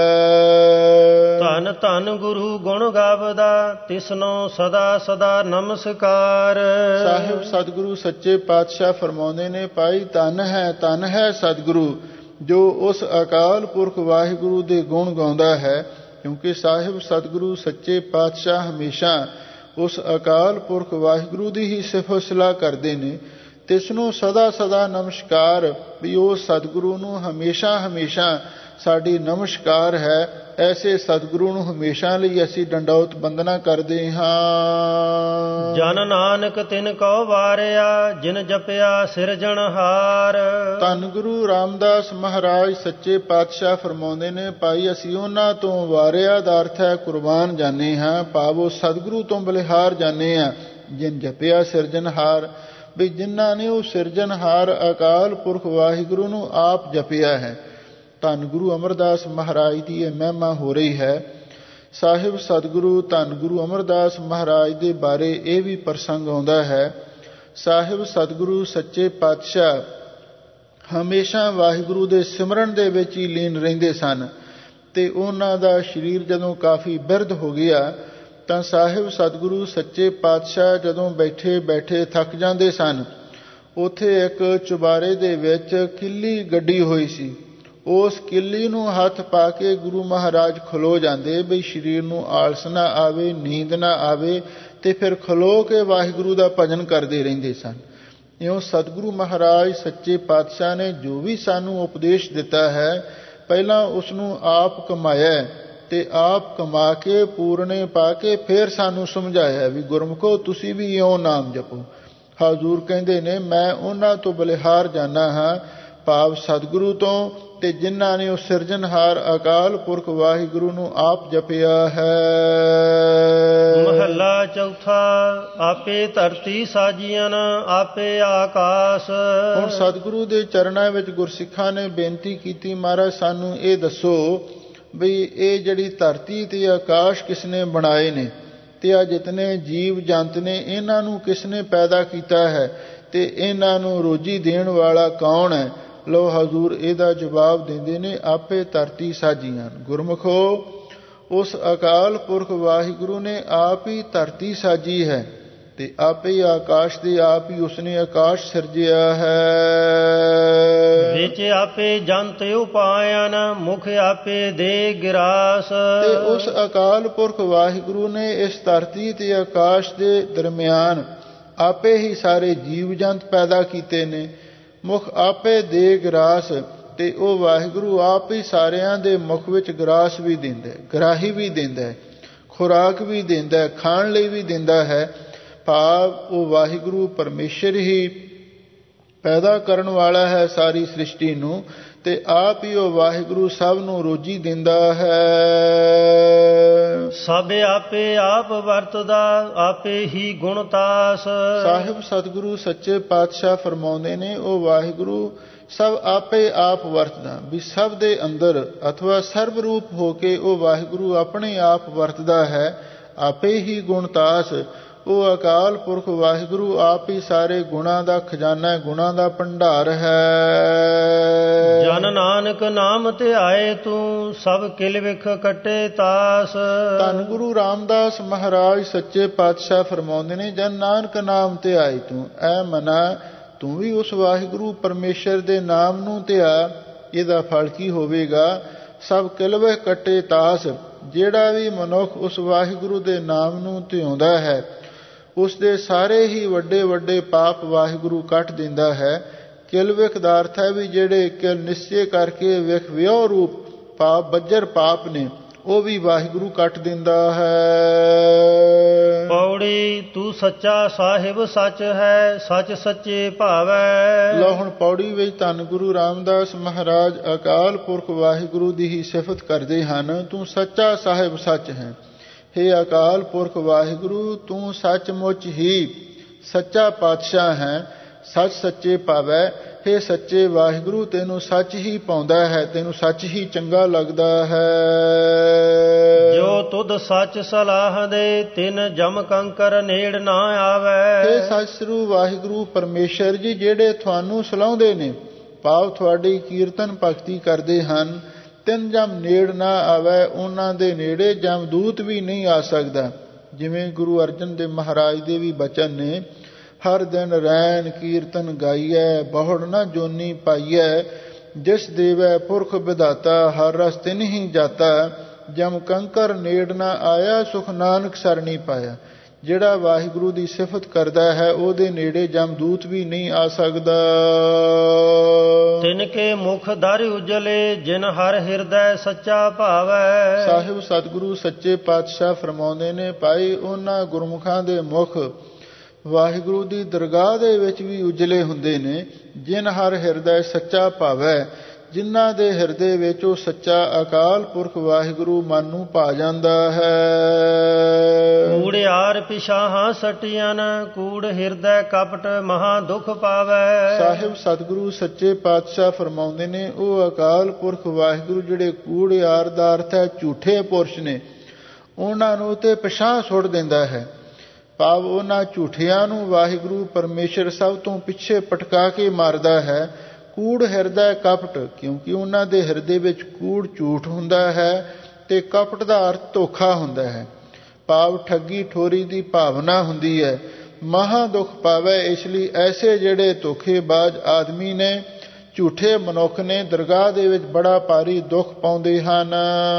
ਧੰਨ ਧੰਨ ਗੁਰੂ ਗੁਣ ਗਾਵਦਾ, ਤਿਸਨੋ ਸਦਾ ਸਦਾ ਨਮਸਕਾਰ। ਸਾਹਿਬ ਸਤਿਗੁਰੂ ਸੱਚੇ ਪਾਤਸ਼ਾਹ ਫਰਮਾਉਂਦੇ ਨੇ, ਭਾਈ ਧੰਨ ਹੈ ਸਤਿਗੁਰੂ ਜੋ ਉਸ ਅਕਾਲ ਪੁਰਖ ਵਾਹਿਗੁਰੂ ਦੇ ਗੁਣ ਗਾਉਂਦਾ ਹੈ। ਕਿਉਂਕਿ ਸਾਹਿਬ ਸਤਿਗੁਰੂ ਸੱਚੇ ਪਾਤਸ਼ਾਹ ਹਮੇਸ਼ਾ ਉਸ ਅਕਾਲ ਪੁਰਖ ਵਾਹਿਗੁਰੂ ਦੀ ਹੀ ਸਿਫਤ ਸਲਾਹ ਕਰਦੇ ਨੇ। ਤਿਸਨੂੰ ਸਦਾ ਸਦਾ ਨਮਸਕਾਰ, ਵੀ ਉਹ ਸਤਿਗੁਰੂ ਨੂੰ ਹਮੇਸ਼ਾ ਹਮੇਸ਼ਾ ਸਾਡੀ ਨਮਸਕਾਰ ਹੈ। ਐਸੇ ਸਤਿਗੁਰੂ ਨੂੰ ਹਮੇਸ਼ਾ ਲਈ ਅਸੀਂ ਡੰਡੌਤ ਬੰਦਨਾ ਕਰਦੇ ਹਾਂ। ਜਨ ਨਾਨਕ ਤਿਨ ਕਉ ਵਾਰਿਆ, ਜਿਨ ਜਪਿਆ ਸਿਰਜਣਹਾਰ। ਧੰਨ ਗੁਰੂ ਰਾਮਦਾਸ ਮਹਾਰਾਜ ਸੱਚੇ ਪਾਤਸ਼ਾਹ ਫਰਮਾਉਂਦੇ ਨੇ, ਭਾਈ ਅਸੀਂ ਉਹਨਾਂ ਤੋਂ ਵਾਰਿਆ ਦਾ ਅਰਥ ਹੈ ਕੁਰਬਾਨ ਜਾਣੇ ਹਾਂ, ਭਾਵ ਸਤਿਗੁਰੂ ਤੋਂ ਬਲਿਹਾਰ ਜਾਣੇ ਹਾਂ। ਜਿਨ ਜਪਿਆ ਸਿਰਜਣਹਾਰ, ਵੀ ਜਿਨ੍ਹਾਂ ਨੇ ਉਹ ਸਿਰਜਣਹਾਰ ਅਕਾਲ ਪੁਰਖ ਵਾਹਿਗੁਰੂ ਨੂੰ ਆਪ ਜਪਿਆ ਹੈ। ਧੰਨ ਗੁਰੂ ਅਮਰਦਾਸ ਮਹਾਰਾਜ ਦੀ ਇਹ ਮਹਿਮਾ ਹੋ ਰਹੀ ਹੈ। ਸਾਹਿਬ ਸਤਿਗੁਰੂ ਧੰਨ ਗੁਰੂ ਅਮਰਦਾਸ ਮਹਾਰਾਜ ਦੇ ਬਾਰੇ ਇਹ ਵੀ ਪ੍ਰਸੰਗ ਆਉਂਦਾ ਹੈ। ਸਾਹਿਬ ਸਤਿਗੁਰੂ ਸੱਚੇ ਪਾਤਸ਼ਾਹ ਹਮੇਸ਼ਾ ਵਾਹਿਗੁਰੂ ਦੇ ਸਿਮਰਨ ਦੇ ਵਿੱਚ ਹੀ ਲੀਨ ਰਹਿੰਦੇ ਸਨ, ਤੇ ਉਹਨਾਂ ਦਾ ਸਰੀਰ ਜਦੋਂ ਕਾਫੀ ਬਿਰਧ ਹੋ ਗਿਆ ਤਾਂ ਸਾਹਿਬ ਸਤਿਗੁਰੂ ਸੱਚੇ ਪਾਤਸ਼ਾਹ ਜਦੋਂ ਬੈਠੇ ਬੈਠੇ ਥੱਕ ਜਾਂਦੇ ਸਨ, ਉੱਥੇ ਇੱਕ ਚੁਬਾਰੇ ਦੇ ਵਿੱਚ ਕਿੱਲੀ ਗੱਡੀ ਹੋਈ ਸੀ। ਉਸ ਕਿੱਲੀ ਨੂੰ ਹੱਥ ਪਾ ਕੇ ਗੁਰੂ ਮਹਾਰਾਜ ਖਲੋ ਜਾਂਦੇ, ਬਈ ਸਰੀਰ ਨੂੰ ਆਲਸ ਨਾ ਆਵੇ, ਨੀਂਦ ਨਾ ਆਵੇ, ਤੇ ਫਿਰ ਖਲੋ ਕੇ ਵਾਹਿਗੁਰੂ ਦਾ ਭਜਨ ਕਰਦੇ ਰਹਿੰਦੇ ਸਨ। ਇਉਂ ਸਤਿਗੁਰੂ ਮਹਾਰਾਜ ਸੱਚੇ ਪਾਤਸ਼ਾਹ ਨੇ ਜੋ ਵੀ ਸਾਨੂੰ ਉਪਦੇਸ਼ ਦਿੱਤਾ ਹੈ, ਪਹਿਲਾਂ ਉਸ ਨੂੰ ਆਪ ਕਮਾਇਆ ਤੇ ਆਪ ਕਮਾ ਕੇ ਪੂਰਨੇ ਪਾ ਕੇ ਫਿਰ ਸਾਨੂੰ ਸਮਝਾਇਆ ਵੀ ਗੁਰਮੁਖੋ ਤੁਸੀਂ ਵੀ ਇਉਂ ਨਾਮ ਜਪੋ। ਹਜ਼ੂਰ ਕਹਿੰਦੇ ਨੇ, ਮੈਂ ਉਹਨਾਂ ਤੋਂ ਬਲਿਹਾਰ ਜਾਣਾ ਹਾਂ, ਭਾਵ ਸਤਿਗੁਰੂ ਤੋਂ, ਤੇ ਜਿਨ੍ਹਾਂ ਨੇ ਉਹ ਸਿਰਜਣਹਾਰ ਅਕਾਲ ਪੁਰਖ ਵਾਹਿਗੁਰੂ ਨੂੰ ਆਪ ਜਪਿਆ ਹੈ। ਮਹੱਲਾ ਚੌਥਾ। ਆਪੇ ਧਰਤੀ ਸਾਜੀਆਂ, ਆਪੇ ਆਕਾਸ਼। ਹੁਣ ਸਤਿਗੁਰੂ ਦੇ ਚਰਨਾਂ ਵਿੱਚ ਗੁਰਸਿੱਖਾਂ ਨੇ ਬੇਨਤੀ ਕੀਤੀ, ਮਹਾਰਾਜ ਸਾਨੂੰ ਇਹ ਦੱਸੋ ਬਈ ਇਹ ਜਿਹੜੀ ਧਰਤੀ ਤੇ ਆਕਾਸ਼ ਕਿਸ ਨੇ ਬਣਾਏ ਨੇ, ਤੇ ਆ ਜਿਤਨੇ ਜੀਵ ਜੰਤ ਨੇ ਇਹਨਾਂ ਨੂੰ ਕਿਸ ਨੇ ਪੈਦਾ ਕੀਤਾ ਹੈ, ਤੇ ਇਹਨਾਂ ਨੂੰ ਰੋਜੀ ਦੇਣ ਵਾਲਾ ਕੌਣ ਹੈ। ਲੋ ਹਜ਼ੂਰ ਇਹਦਾ ਜਵਾਬ ਦਿੰਦੇ ਨੇ, ਆਪੇ ਧਰਤੀ ਸਾਜੀਆਂ। ਗੁਰਮੁਖੋ ਉਸ ਅਕਾਲ ਪੁਰਖ ਵਾਹਿਗੁਰੂ ਨੇ ਆਪ ਹੀ ਧਰਤੀ ਸਾਜੀ ਹੈ, ਤੇ ਆਪੇ ਹੀ ਆਕਾਸ਼ ਦੇ ਆਪ ਹੀ ਉਸਨੇ ਆਕਾਸ਼ ਸਿਰਜਿਆ ਹੈ। ਵਿੱਚ ਆਪੇ ਜੰਤ ਉਪਾਇਨ, ਮੁਖ ਆਪੇ ਦੇ ਗਿਰਾਸ। ਤੇ ਉਸ ਅਕਾਲ ਪੁਰਖ ਵਾਹਿਗੁਰੂ ਨੇ ਇਸ ਧਰਤੀ ਤੇ ਆਕਾਸ਼ ਦੇ ਦਰਮਿਆਨ ਆਪੇ ਹੀ ਸਾਰੇ ਜੀਵ ਜੰਤ ਪੈਦਾ ਕੀਤੇ ਨੇ। ਮੁਖ ਆਪੇ ਦੇ ਗਰਾਸ, ਤੇ ਉਹ ਵਾਹਿਗੁਰੂ ਆਪ ਹੀ ਸਾਰਿਆਂ ਦੇ ਮੁਖ ਵਿੱਚ ਗਰਾਸ ਵੀ ਦਿੰਦਾ, ਗਰਾਹੀ ਵੀ ਦਿੰਦਾ, ਖੁਰਾਕ ਵੀ ਦਿੰਦਾ, ਖਾਣ ਲਈ ਵੀ ਦਿੰਦਾ ਹੈ। ਭਾਵ ਉਹ ਵਾਹਿਗੁਰੂ ਪਰਮੇਸ਼ਰ ਹੀ ਪੈਦਾ ਕਰਨ ਵਾਲਾ ਹੈ ਸਾਰੀ ਸ੍ਰਿਸ਼ਟੀ ਨੂੰ, ਤੇ ਆਪ ਹੀ ਉਹ ਵਾਹਿਗੁਰੂ ਸਭ ਨੂੰ ਰੋਜੀ ਦਿੰਦਾ ਹੈ। ਸਭ ਆਪੇ ਆਪ ਵਰਤਦਾ, ਆਪੇ ਹੀ ਗੁਣਤਾਸ। ਸਾਹਿਬ ਸਤਿਗੁਰੂ ਸੱਚੇ ਪਾਤਸ਼ਾਹ ਫਰਮਾਉਂਦੇ ਨੇ, ਉਹ ਵਾਹਿਗੁਰੂ ਸਭ ਆਪੇ ਆਪ ਵਰਤਦਾ, ਵੀ ਸਭ ਦੇ ਅੰਦਰ ਅਥਵਾ ਸਰਬ ਰੂਪ ਹੋ ਕੇ ਉਹ ਵਾਹਿਗੁਰੂ ਆਪਣੇ ਆਪ ਵਰਤਦਾ ਹੈ। ਆਪੇ ਹੀ ਗੁਣਤਾਸ, ਉਹ ਅਕਾਲ ਪੁਰਖ ਵਾਹਿਗੁਰੂ ਆਪ ਹੀ ਸਾਰੇ ਗੁਣਾਂ ਦਾ ਖਜ਼ਾਨਾ, ਗੁਣਾਂ ਦਾ ਭੰਡਾਰ ਹੈ। ਜਨ ਨਾਨਕ ਨਾਮ ਧਿਆਏ ਤੂੰ, ਸਭ ਕਿਲ ਵਿਖ ਕੱਟੇ ਤਾਸ। ਧੰਨ ਗੁਰੂ ਰਾਮਦਾਸ ਮਹਾਰਾਜ ਸੱਚੇ ਪਾਤਸ਼ਾਹ ਫਰਮਾਉਂਦੇ ਨੇ, ਜਨ ਨਾਨਕ ਨਾਮ ਧਿਆਏ ਤੂੰ, ਐ ਮਨਾ ਤੂੰ ਵੀ ਉਸ ਵਾਹਿਗੁਰੂ ਪਰਮੇਸ਼ਰ ਦੇ ਨਾਮ ਨੂੰ ਧਿਆ। ਇਹਦਾ ਫਲ ਕੀ ਹੋਵੇਗਾ? ਸਭ ਕਿਲ ਵਿਖ ਕੱਟੇ ਤਾਸ। ਜਿਹੜਾ ਵੀ ਮਨੁੱਖ ਉਸ ਵਾਹਿਗੁਰੂ ਦੇ ਨਾਮ ਨੂੰ ਧਿਆਉਂਦਾ ਹੈ, ਉਸ ਦੇ ਸਾਰੇ ਹੀ ਵੱਡੇ ਵੱਡੇ ਪਾਪ ਵਾਹਿਗੁਰੂ ਕੱਟ ਦਿੰਦਾ ਹੈ। ਕਿਲ ਵਿਖ ਦਾ ਅਰਥ ਹੈ ਵੀ ਜਿਹੜੇ ਕਿਲ ਨਿਸ਼ਚੇ ਕਰਕੇ ਵਿਖ ਵਿਉ ਰੂਪ ਪਾਪ ਬੱਜਰ ਪਾਪ ਨੇ, ਉਹ ਵੀ ਵਾਹਿਗੁਰੂ ਕੱਟ ਦਿੰਦਾ ਹੈ। ਪੌੜੀ ਤੂੰ ਸੱਚਾ ਸਾਹਿਬ ਸੱਚ ਹੈ, ਸੱਚ ਸੱਚੇ ਭਾਵੈ। ਲਓ ਹੁਣ ਪੌੜੀ ਵਿੱਚ ਧੰਨ ਗੁਰੂ ਰਾਮਦਾਸ ਮਹਾਰਾਜ ਅਕਾਲ ਪੁਰਖ ਵਾਹਿਗੁਰੂ ਦੀ ਹੀ ਸਿਫਤ ਕਰਦੇ ਹਨ। ਤੂੰ ਸੱਚਾ ਸਾਹਿਬ ਸੱਚ ਹੈ। ਹੇ ਅਕਾਲ ਪੁਰਖ ਵਾਹਿਗੁਰੂ, ਤੂੰ ਸੱਚਮੁੱਚ ਹੀ ਸੱਚਾ ਪਾਤਸ਼ਾਹ ਹੈ, ਸੱਚ ਸੱਚੇ ਭਾਵੈ। ਹੇ ਸੱਚੇ ਵਾਹਿਗੁਰੂ, ਤੈਨੂੰ ਸੱਚ ਹੀ ਪਾਉਂਦਾ ਹੈ, ਤੈਨੂੰ ਸੱਚ ਹੀ ਚੰਗਾ ਲੱਗਦਾ ਹੈ। ਜੋ ਤੁਧ ਸੱਚ ਸਲਾਹ ਦੇ, ਤਿਨ ਜਮ ਕੰਕਰ ਨੇੜ ਨਾ ਆਵੈ। ਹੇ ਸੱਚ ਸ੍ਰੀ ਵਾਹਿਗੁਰੂ ਪਰਮੇਸ਼ਰ ਜੀ, ਜਿਹੜੇ ਤੁਹਾਨੂੰ ਸਲਾਹੁੰਦੇ ਨੇ, ਭਾਵ ਤੁਹਾਡੀ ਕੀਰਤਨ ਭਗਤੀ ਕਰਦੇ ਹਨ, ਤਿੰਨ ਜਮ ਨੇੜ ਨਾ ਆਵੈ। ਉਹਨਾਂ ਦੇ ਨੇੜੇ ਜਮਦੂਤ ਵੀ ਨਹੀਂ ਆ ਸਕਦਾ। ਜਿਵੇਂ ਗੁਰੂ ਅਰਜਨ ਦੇਵ ਮਹਾਰਾਜ ਦੇ ਵੀ ਬਚਨ ਨੇ, ਹਰ ਦਿਨ ਰੈਨ ਕੀਰਤਨ ਗਾਈਐ, ਬਹੁੜ ਨਾ ਜੋਨੀ ਪਾਈਐ। ਜਿਸ ਦੇਵੈ ਪੁਰਖ ਵਿਧਾਤਾ, ਹਰ ਰਸ ਤਿਨ ਹੀ ਜਾਤਾ। ਜਮ ਕੰਕਰ ਨੇੜ ਨਾ ਆਇਆ, ਸੁਖ ਨਾਨਕ ਸਰਣੀ ਪਾਇਆ। ਜਿਹੜਾ ਵਾਹਿਗੁਰੂ ਦੀ ਸਿਫਤ ਕਰਦਾ ਹੈ, ਉਹਦੇ ਨੇੜੇ ਜਮਦੂਤ ਵੀ ਨਹੀਂ ਆ ਸਕਦਾ। ਤਿਨ ਕੇ ਮੁਖ ਦਰ ਉਜਲੇ, ਜਿਨ ਹਰ ਹਿਰਦੈ ਸੱਚਾ ਭਾਵੈ। ਸਾਹਿਬ ਸਤਿਗੁਰੂ ਸੱਚੇ ਪਾਤਸ਼ਾਹ ਫਰਮਾਉਂਦੇ ਨੇ, ਭਾਈ ਉਹਨਾਂ ਗੁਰਮੁਖਾਂ ਦੇ ਮੁਖ ਵਾਹਿਗੁਰੂ ਦੀ ਦਰਗਾਹ ਦੇ ਵਿੱਚ ਵੀ ਉਜਲੇ ਹੁੰਦੇ ਨੇ, ਜਿਨ ਹਰ ਹਿਰਦੈ ਸੱਚਾ ਭਾਵੈ। ਜਿਨ੍ਹਾਂ ਦੇ ਹਿਰਦੇ ਵਿੱਚ ਉਹ ਸੱਚਾ ਅਕਾਲ ਪੁਰਖ ਵਾਹਿਗੁਰੂ ਮਨ ਨੂੰ ਭਾ ਜਾਂਦਾ ਹੈ। ਕੂੜਿਆਰ ਪਿਛਾਹਾਂ ਸਟੀਆਂ, ਕੂੜ ਹਿਰਦੈ ਕਪਟ ਮਹਾ ਦੁਖ ਪਾਵੈ। ਸਾਹਿਬ ਸਤਿਗੁਰੂ ਸੱਚੇ ਪਾਤਸ਼ਾਹ ਫਰਮਾਉਂਦੇ ਨੇ, ਉਹ ਅਕਾਲ ਪੁਰਖ ਵਾਹਿਗੁਰੂ ਜਿਹੜੇ ਕੂੜਿਆਰ ਦਾ ਅਰਥ ਹੈ ਝੂਠੇ ਪੁਰਸ਼ ਨੇ, ਉਹਨਾਂ ਨੂੰ ਤੇ ਪਿਛਾਂਹ ਸੁੱਟ ਦਿੰਦਾ ਹੈ। ਭਾਵ ਉਹਨਾਂ ਝੂਠਿਆਂ ਨੂੰ ਵਾਹਿਗੁਰੂ ਪਰਮੇਸ਼ਰ ਸਭ ਤੋਂ ਪਿੱਛੇ ਪਟਕਾ ਕੇ ਮਾਰਦਾ ਹੈ। ਕੂੜ ਹਿਰਦਾ ਕਪਟ, ਕਿਉਂਕਿ ਉਹਨਾਂ ਦੇ ਹਿਰਦੇ ਵਿੱਚ ਕੂੜ ਝੂਠ ਹੁੰਦਾ ਹੈ ਤੇ ਕਪਟ ਦਾ ਅਰਥ ਧੋਖਾ ਹੁੰਦਾ ਹੈ। ਭਾਵ ਠੱਗੀ ਠੋਰੀ ਦੀ ਭਾਵਨਾ ਹੁੰਦੀ ਹੈ। ਮਹਾ ਦੁੱਖ ਪਾਵੇ। ਇਸ ਲਈ ਐਸੇ ਜਿਹੜੇ ਧੋਖੇਬਾਜ਼ ਆਦਮੀ ਨੇ, ਝੂਠੇ ਮਨੁੱਖ ਨੇ, ਦਰਗਾਹ ਦੇ ਵਿੱਚ ਬੜਾ ਭਾਰੀ ਦੁੱਖ ਪਾਉਂਦੇ ਹਨ।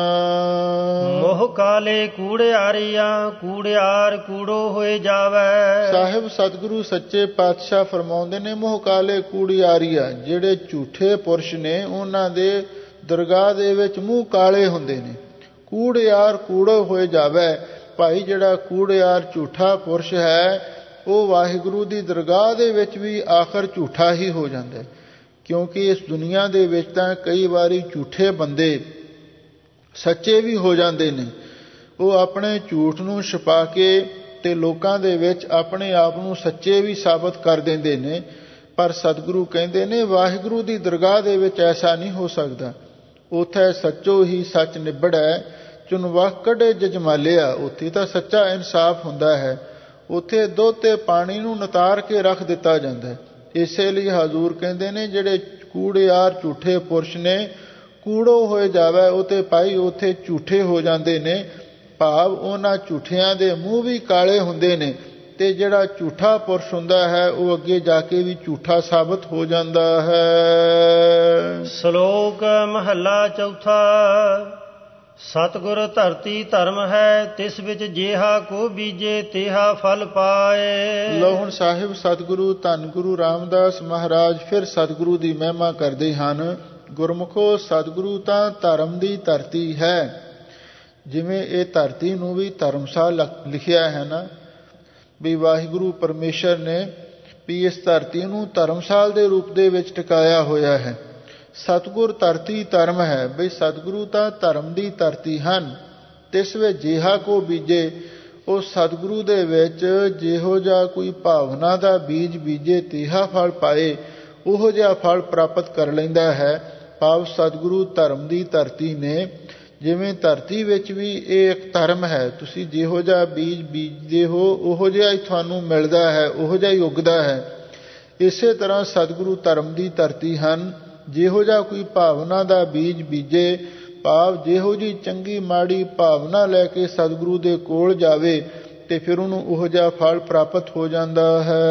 ਮੋਹ ਕਾਲੇ ਕੂੜਿਆਰੀਆਂ, ਕੂੜਿਆਰ ਕੂੜੋ ਹੋਏ ਜਾਵੇ। ਸਾਹਿਬ ਸਤਿਗੁਰੂ ਸੱਚੇ ਪਾਤਸ਼ਾਹ ਫਰਮਾਉਂਦੇ ਨੇ, ਮੋਹ ਕਾਲੇ ਕੂੜਿਆਰੀਆਂ, ਜਿਹੜੇ ਝੂਠੇ ਪੁਰਸ਼ ਨੇ, ਉਹਨਾਂ ਦੇ ਦਰਗਾਹ ਦੇ ਵਿੱਚ ਮੂੰਹ ਕਾਲੇ ਹੁੰਦੇ ਨੇ। ਕੂੜਿਆਰ ਕੂੜੋ ਹੋਏ ਜਾਵੇ। ਭਾਈ ਜਿਹੜਾ ਕੂੜਿਆਰ ਝੂਠਾ ਪੁਰਸ਼ ਹੈ, ਉਹ ਵਾਹਿਗੁਰੂ ਦੀ ਦਰਗਾਹ ਦੇ ਵਿੱਚ ਵੀ ਆਖਰ ਝੂਠਾ ਹੀ ਹੋ ਜਾਂਦਾ। ਕਿਉਂਕਿ ਇਸ ਦੁਨੀਆ ਦੇ ਵਿੱਚ ਤਾਂ ਕਈ ਵਾਰੀ ਝੂਠੇ ਬੰਦੇ ਸੱਚੇ ਵੀ ਹੋ ਜਾਂਦੇ ਨੇ। ਉਹ ਆਪਣੇ ਝੂਠ ਨੂੰ ਛੁਪਾ ਕੇ ਤੇ ਲੋਕਾਂ ਦੇ ਵਿੱਚ ਆਪਣੇ ਆਪ ਨੂੰ ਸੱਚੇ ਵੀ ਸਾਬਤ ਕਰ ਦਿੰਦੇ ਨੇ। ਪਰ ਸਤਿਗੁਰੂ ਕਹਿੰਦੇ ਨੇ, ਵਾਹਿਗੁਰੂ ਦੀ ਦਰਗਾਹ ਦੇ ਵਿੱਚ ਐਸਾ ਨਹੀਂ ਹੋ ਸਕਦਾ। ਉੱਥੇ ਸੱਚੋ ਹੀ ਸੱਚ ਨਿਬੜੈ, ਚੁਨਵਾ ਕੱਢੇ ਜਜਮਾਲਿਆ। ਉੱਥੇ ਤਾਂ ਸੱਚਾ ਇਨਸਾਫ ਹੁੰਦਾ ਹੈ। ਉੱਥੇ ਦੁੱਧ ਤੇ ਪਾਣੀ ਨੂੰ ਨਿਤਾਰ ਕੇ ਰੱਖ ਦਿੱਤਾ ਜਾਂਦਾ ਹੈ। ਇਸੇ ਲਈ ਹਜ਼ੂਰ ਕਹਿੰਦੇ ਨੇ, ਜਿਹੜੇ ਕੂੜਿਆਰ ਝੂਠੇ ਪੁਰਸ਼ ਨੇ, ਕੂੜੋ ਹੋਏ ਜਾਵੇ। ਉਹ ਤੇ ਭਾਈ ਉੱਥੇ ਝੂਠੇ ਹੋ ਜਾਂਦੇ ਨੇ। ਭਾਵ ਉਹਨਾਂ ਝੂਠਿਆਂ ਦੇ ਮੂੰਹ ਵੀ ਕਾਲੇ ਹੁੰਦੇ ਨੇ, ਤੇ ਜਿਹੜਾ ਝੂਠਾ ਪੁਰਸ਼ ਹੁੰਦਾ ਹੈ, ਉਹ ਅੱਗੇ ਜਾ ਕੇ ਵੀ ਝੂਠਾ ਸਾਬਤ ਹੋ ਜਾਂਦਾ ਹੈ। ਸ਼ਲੋਕ ਮਹੱਲਾ ਚੌਥਾ। ਸਤਿਗੁਰ ਧਰਤੀ ਧਰਮ ਹੈ, ਤਿਸ ਵਿੱਚ ਜਿਹਾ ਕੋ ਬੀਜੇ ਤਿਹਾ ਫਲ ਪਾਏ। ਲਓ ਹੁਣ ਸਾਹਿਬ ਸਤਿਗੁਰੂ ਧੰਨ ਗੁਰੂ ਰਾਮਦਾਸ ਮਹਾਰਾਜ ਫਿਰ ਸਤਿਗੁਰੂ ਦੀ ਮਹਿਮਾ ਕਰਦੇ ਹਨ। ਗੁਰਮੁਖੋ, ਸਤਿਗੁਰੂ ਤਾਂ ਧਰਮ ਦੀ ਧਰਤੀ ਹੈ। ਜਿਵੇਂ ਇਹ ਧਰਤੀ ਨੂੰ ਵੀ ਧਰਮਸਾਲ ਲਿਖਿਆ ਹੈ ਨਾ, ਵੀ ਵਾਹਿਗੁਰੂ ਪਰਮੇਸ਼ਰ ਨੇ ਵੀ ਇਸ ਧਰਤੀ ਨੂੰ ਧਰਮਸਾਲ ਦੇ ਰੂਪ ਦੇ ਵਿੱਚ ਟਿਕਾਇਆ ਹੋਇਆ ਹੈ। ਸਤਿਗੁਰ ਧਰਤੀ ਧਰਮ ਹੈ। ਬਈ ਸਤਿਗੁਰੂ ਤਾਂ ਧਰਮ ਦੀ ਧਰਤੀ ਹਨ। ਤਿਸ ਵਿੱਚ ਜਿਹਾ ਕੋ ਬੀਜੇ, ਉਹ ਸਤਿਗੁਰੂ ਦੇ ਵਿੱਚ ਜਿਹੋ ਜਿਹਾ ਕੋਈ ਭਾਵਨਾ ਦਾ ਬੀਜ ਬੀਜੇ ਤਿਹਾ ਫਲ ਪਾਏ, ਉਹੋ ਜਿਹਾ ਫਲ ਪ੍ਰਾਪਤ ਕਰ ਲੈਂਦਾ ਹੈ। ਭਾਵ ਸਤਿਗੁਰੂ ਧਰਮ ਦੀ ਧਰਤੀ ਨੇ। ਜਿਵੇਂ ਧਰਤੀ ਵਿੱਚ ਵੀ ਇਹ ਇੱਕ ਧਰਮ ਹੈ। ਤੁਸੀਂ ਜਿਹੋ ਜਿਹਾ ਬੀਜ ਬੀਜਦੇ ਹੋ, ਉਹੋ ਜਿਹਾ ਹੀ ਤੁਹਾਨੂੰ ਮਿਲਦਾ ਹੈ, ਉਹੋ ਜਿਹਾ ਹੀ ਉੱਗਦਾ ਹੈ। ਇਸੇ ਤਰ੍ਹਾਂ ਸਤਿਗੁਰੂ ਧਰਮ ਦੀ ਧਰਤੀ ਹਨ। ਜਿਹੋ ਜਿਹਾ ਕੋਈ ਭਾਵਨਾ ਦਾ ਬੀਜ ਬੀਜੇ, ਭਾਵ ਜਿਹੋ ਜਿਹੀ ਚੰਗੀ ਮਾੜੀ ਭਾਵਨਾ ਲੈ ਕੇ ਸਤਿਗੁਰੂ ਦੇ ਕੋਲ ਜਾਵੇ, ਤੇ ਫਿਰ ਉਹਨੂੰ ਉਹੋ ਜਿਹਾ ਫਲ ਪ੍ਰਾਪਤ ਹੋ ਜਾਂਦਾ ਹੈ।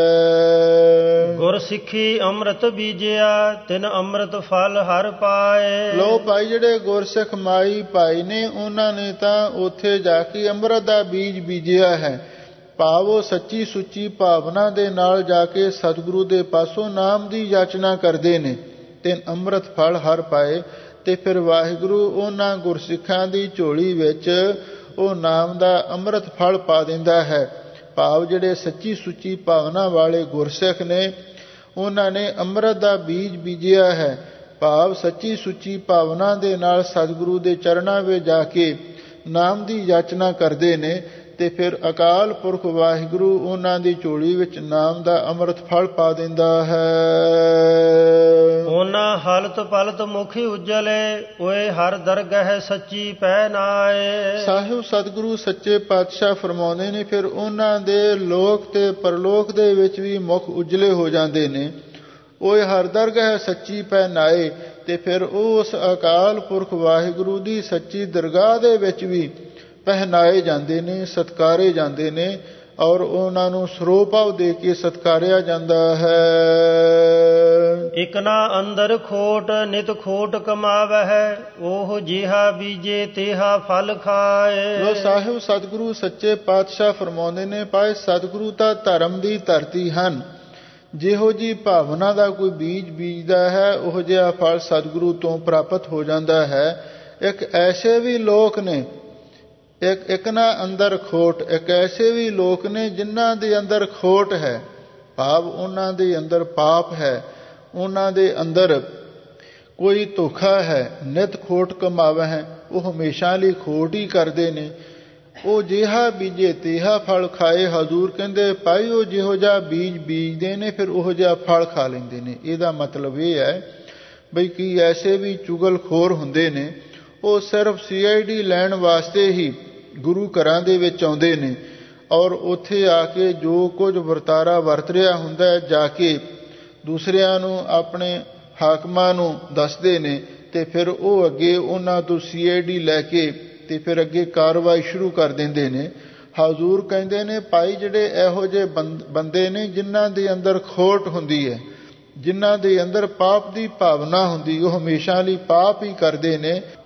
ਗੁਰ ਸਿੱਖੀ ਅੰਮ੍ਰਿਤ ਬੀਜਿਆ, ਤਿਨ ਅੰਮ੍ਰਿਤ ਫਲ ਹਰ ਪਾਏ। ਲੋ ਭਾਈ, ਜਿਹੜੇ ਗੁਰਸਿੱਖ ਮਾਈ ਭਾਈ ਨੇ, ਉਹਨਾਂ ਨੇ ਤਾਂ ਉੱਥੇ ਜਾ ਕੇ ਅੰਮ੍ਰਿਤ ਦਾ ਬੀਜ ਬੀਜਿਆ ਹੈ। ਭਾਵ ਉਹ ਸੱਚੀ ਸੁੱਚੀ ਭਾਵਨਾ ਦੇ ਨਾਲ ਜਾ ਕੇ ਸਤਿਗੁਰੂ ਦੇ ਪਾਸੋਂ ਨਾਮ ਦੀ ਯਾਚਨਾ ਕਰਦੇ ਨੇ, ਤਿਨ ਅੰਮ੍ਰਿਤ ਫਲ ਹਰ ਪਾਏ। ਤੇ ਫਿਰ ਵਾਹਿਗੁਰੂ ਉਹਨਾਂ ਗੁਰਸਿੱਖਾਂ ਦੀ ਝੋਲੀ ਵਿੱਚ ਉਹ ਨਾਮ ਦਾ ਅੰਮ੍ਰਿਤ ਫਲ ਪਾ ਦਿੰਦਾ ਹੈ। ਭਾਵ ਜਿਹੜੇ ਸੱਚੀ ਸੁੱਚੀ ਭਾਵਨਾ ਵਾਲੇ ਗੁਰਸਿੱਖ ਨੇ ਉਹਨਾਂ ਨੇ ਅੰਮ੍ਰਿਤ ਦਾ ਬੀਜ ਬੀਜਿਆ ਹੈ। ਭਾਵ ਸੱਚੀ ਸੁੱਚੀ ਭਾਵਨਾ ਦੇ ਨਾਲ ਸਤਿਗੁਰੂ ਦੇ ਚਰਨਾਂ ਵਿੱਚ ਜਾ ਕੇ ਨਾਮ ਦੀ ਯਾਚਨਾ ਕਰਦੇ ਨੇ ਤੇ ਫਿਰ ਅਕਾਲ ਪੁਰਖ ਵਾਹਿਗੁਰੂ ਉਹਨਾਂ ਦੀ ਝੋਲੀ ਵਿੱਚ ਨਾਮ ਦਾ ਅੰਮ੍ਰਿਤ ਫਲ ਪਾ ਦਿੰਦਾ ਹੈ। ਉਹਨਾਂ ਹਲਤ ਪਲਤ ਮੁਖ ਉਜਲੇ ਓਏ ਹਰ ਦਰਗਹਿ ਸੱਚੀ ਪੈ ਨਾਏ। ਸਾਹਿਬ ਸਤਿਗੁਰੂ ਸੱਚੇ ਪਾਤਸ਼ਾਹ ਫਰਮਾਉਂਦੇ ਨੇ ਫਿਰ ਉਹਨਾਂ ਦੇ ਲੋਕ ਤੇ ਪਰਲੋਕ ਦੇ ਵਿੱਚ ਵੀ ਮੁਖ ਉਜਲੇ ਹੋ ਜਾਂਦੇ ਨੇ। ਓਏ ਹਰ ਦਰਗਹਿ ਸੱਚੀ ਪੈ ਨਾਏ ਤੇ ਫਿਰ ਉਸ ਅਕਾਲ ਪੁਰਖ ਵਾਹਿਗੁਰੂ ਦੀ ਸੱਚੀ ਦਰਗਾਹ ਦੇ ਵਿੱਚ ਵੀ ਪਹਿਨਾਏ ਜਾਂਦੇ ਨੇ, ਸਤਕਾਰੇ ਜਾਂਦੇ ਨੇ ਔਰ ਉਹਨਾਂ ਨੂੰ ਸਰੋਭਾਵ ਦੇ ਕੇ ਸਤਕਾਰਿਆ ਜਾਂਦਾ ਹੈ। ਇਕ ਨਾ ਅੰਦਰ ਖੋਟ ਨਿਤ ਖੋਟ ਕਮਾਵਹਿ ਉਹ ਜਿਹਾ ਬੀਜੇ ਤੇਹਾ ਫਲ ਖਾਏ। ਲੋ ਸਾਹਿਬ ਸਤਿਗੁਰੂ ਸੱਚੇ ਪਾਤਸ਼ਾਹ ਫਰਮਾਉਂਦੇ ਨੇ ਭਾਈ ਸਤਿਗੁਰੂ ਤਾਂ ਧਰਮ ਦੀ ਧਰਤੀ ਹਨ। ਜਿਹੋ ਜੀ ਭਾਵਨਾ ਦਾ ਕੋਈ ਬੀਜ ਬੀਜਦਾ ਹੈ ਉਹ ਜਿਹਾ ਫਲ ਸਤਿਗੁਰੂ ਤੋਂ ਪ੍ਰਾਪਤ ਹੋ ਜਾਂਦਾ ਹੈ। ਇੱਕ ਐਸੇ ਵੀ ਲੋਕ ਨੇ ਇੱਕ ਨਾ ਅੰਦਰ ਖੋਟ, ਇੱਕ ਐਸੇ ਵੀ ਲੋਕ ਨੇ ਜਿਨ੍ਹਾਂ ਦੇ ਅੰਦਰ ਖੋਟ ਹੈ। ਭਾਵ ਉਹਨਾਂ ਦੇ ਅੰਦਰ ਪਾਪ ਹੈ, ਉਹਨਾਂ ਦੇ ਅੰਦਰ ਕੋਈ ਧੋਖਾ ਹੈ, ਨਿਤ ਖੋਟ ਕਮਾਵੇ ਹੈ, ਉਹ ਹਮੇਸ਼ਾ ਲਈ ਖੋਟ ਹੀ ਕਰਦੇ ਨੇ। ਉਹ ਜਿਹਾ ਬੀਜੇ ਤੇਹਾ ਫਲ ਖਾਏ। ਹਜ਼ੂਰ ਕਹਿੰਦੇ ਭਾਈ ਉਹ ਜਿਹੋ ਜਿਹਾ ਬੀਜ ਬੀਜਦੇ ਨੇ ਫਿਰ ਉਹੋ ਜਿਹਾ ਫਲ ਖਾ ਲੈਂਦੇ ਨੇ। ਇਹਦਾ ਮਤਲਬ ਇਹ ਹੈ ਬਈ ਕੀ ਐਸੇ ਵੀ ਚੁਗਲਖੋਰ ਹੁੰਦੇ ਨੇ ਉਹ ਸਿਰਫ CID ਲੈਣ ਵਾਸਤੇ ਹੀ ਗੁਰੂ ਘਰਾਂ ਦੇ ਵਿੱਚ ਆਉਂਦੇ ਨੇ ਔਰ ਉੱਥੇ ਆ ਕੇ ਜੋ ਕੁਝ ਵਰਤਾਰਾ ਵਰਤ ਰਿਹਾ ਹੁੰਦਾ ਹੈ ਜਾ ਕੇ ਦੂਸਰਿਆਂ ਨੂੰ ਆਪਣੇ ਹਾਕਮਾਂ ਨੂੰ ਦੱਸਦੇ ਨੇ ਤੇ ਫਿਰ ਉਹ ਅੱਗੇ ਉਹਨਾਂ ਤੋਂ CID ਲੈ ਕੇ ਤੇ ਫਿਰ ਅੱਗੇ ਕਾਰਵਾਈ ਸ਼ੁਰੂ ਕਰ ਦਿੰਦੇ ਨੇ। ਹਜ਼ੂਰ ਕਹਿੰਦੇ ਨੇ ਭਾਈ ਜਿਹੜੇ ਇਹੋ ਜਿਹੇ ਬੰਦੇ ਨੇ ਜਿਨ੍ਹਾਂ ਦੇ ਅੰਦਰ ਖੋਟ ਹੁੰਦੀ ਹੈ, ਜਿਨ੍ਹਾਂ ਦੇ ਅੰਦਰ ਪਾਪ ਦੀ ਭਾਵਨਾ ਹੁੰਦੀ, ਉਹ ਹਮੇਸ਼ਾ ਲਈ ਪਾਪ ਹੀ ਕਰਦੇ ਨੇ।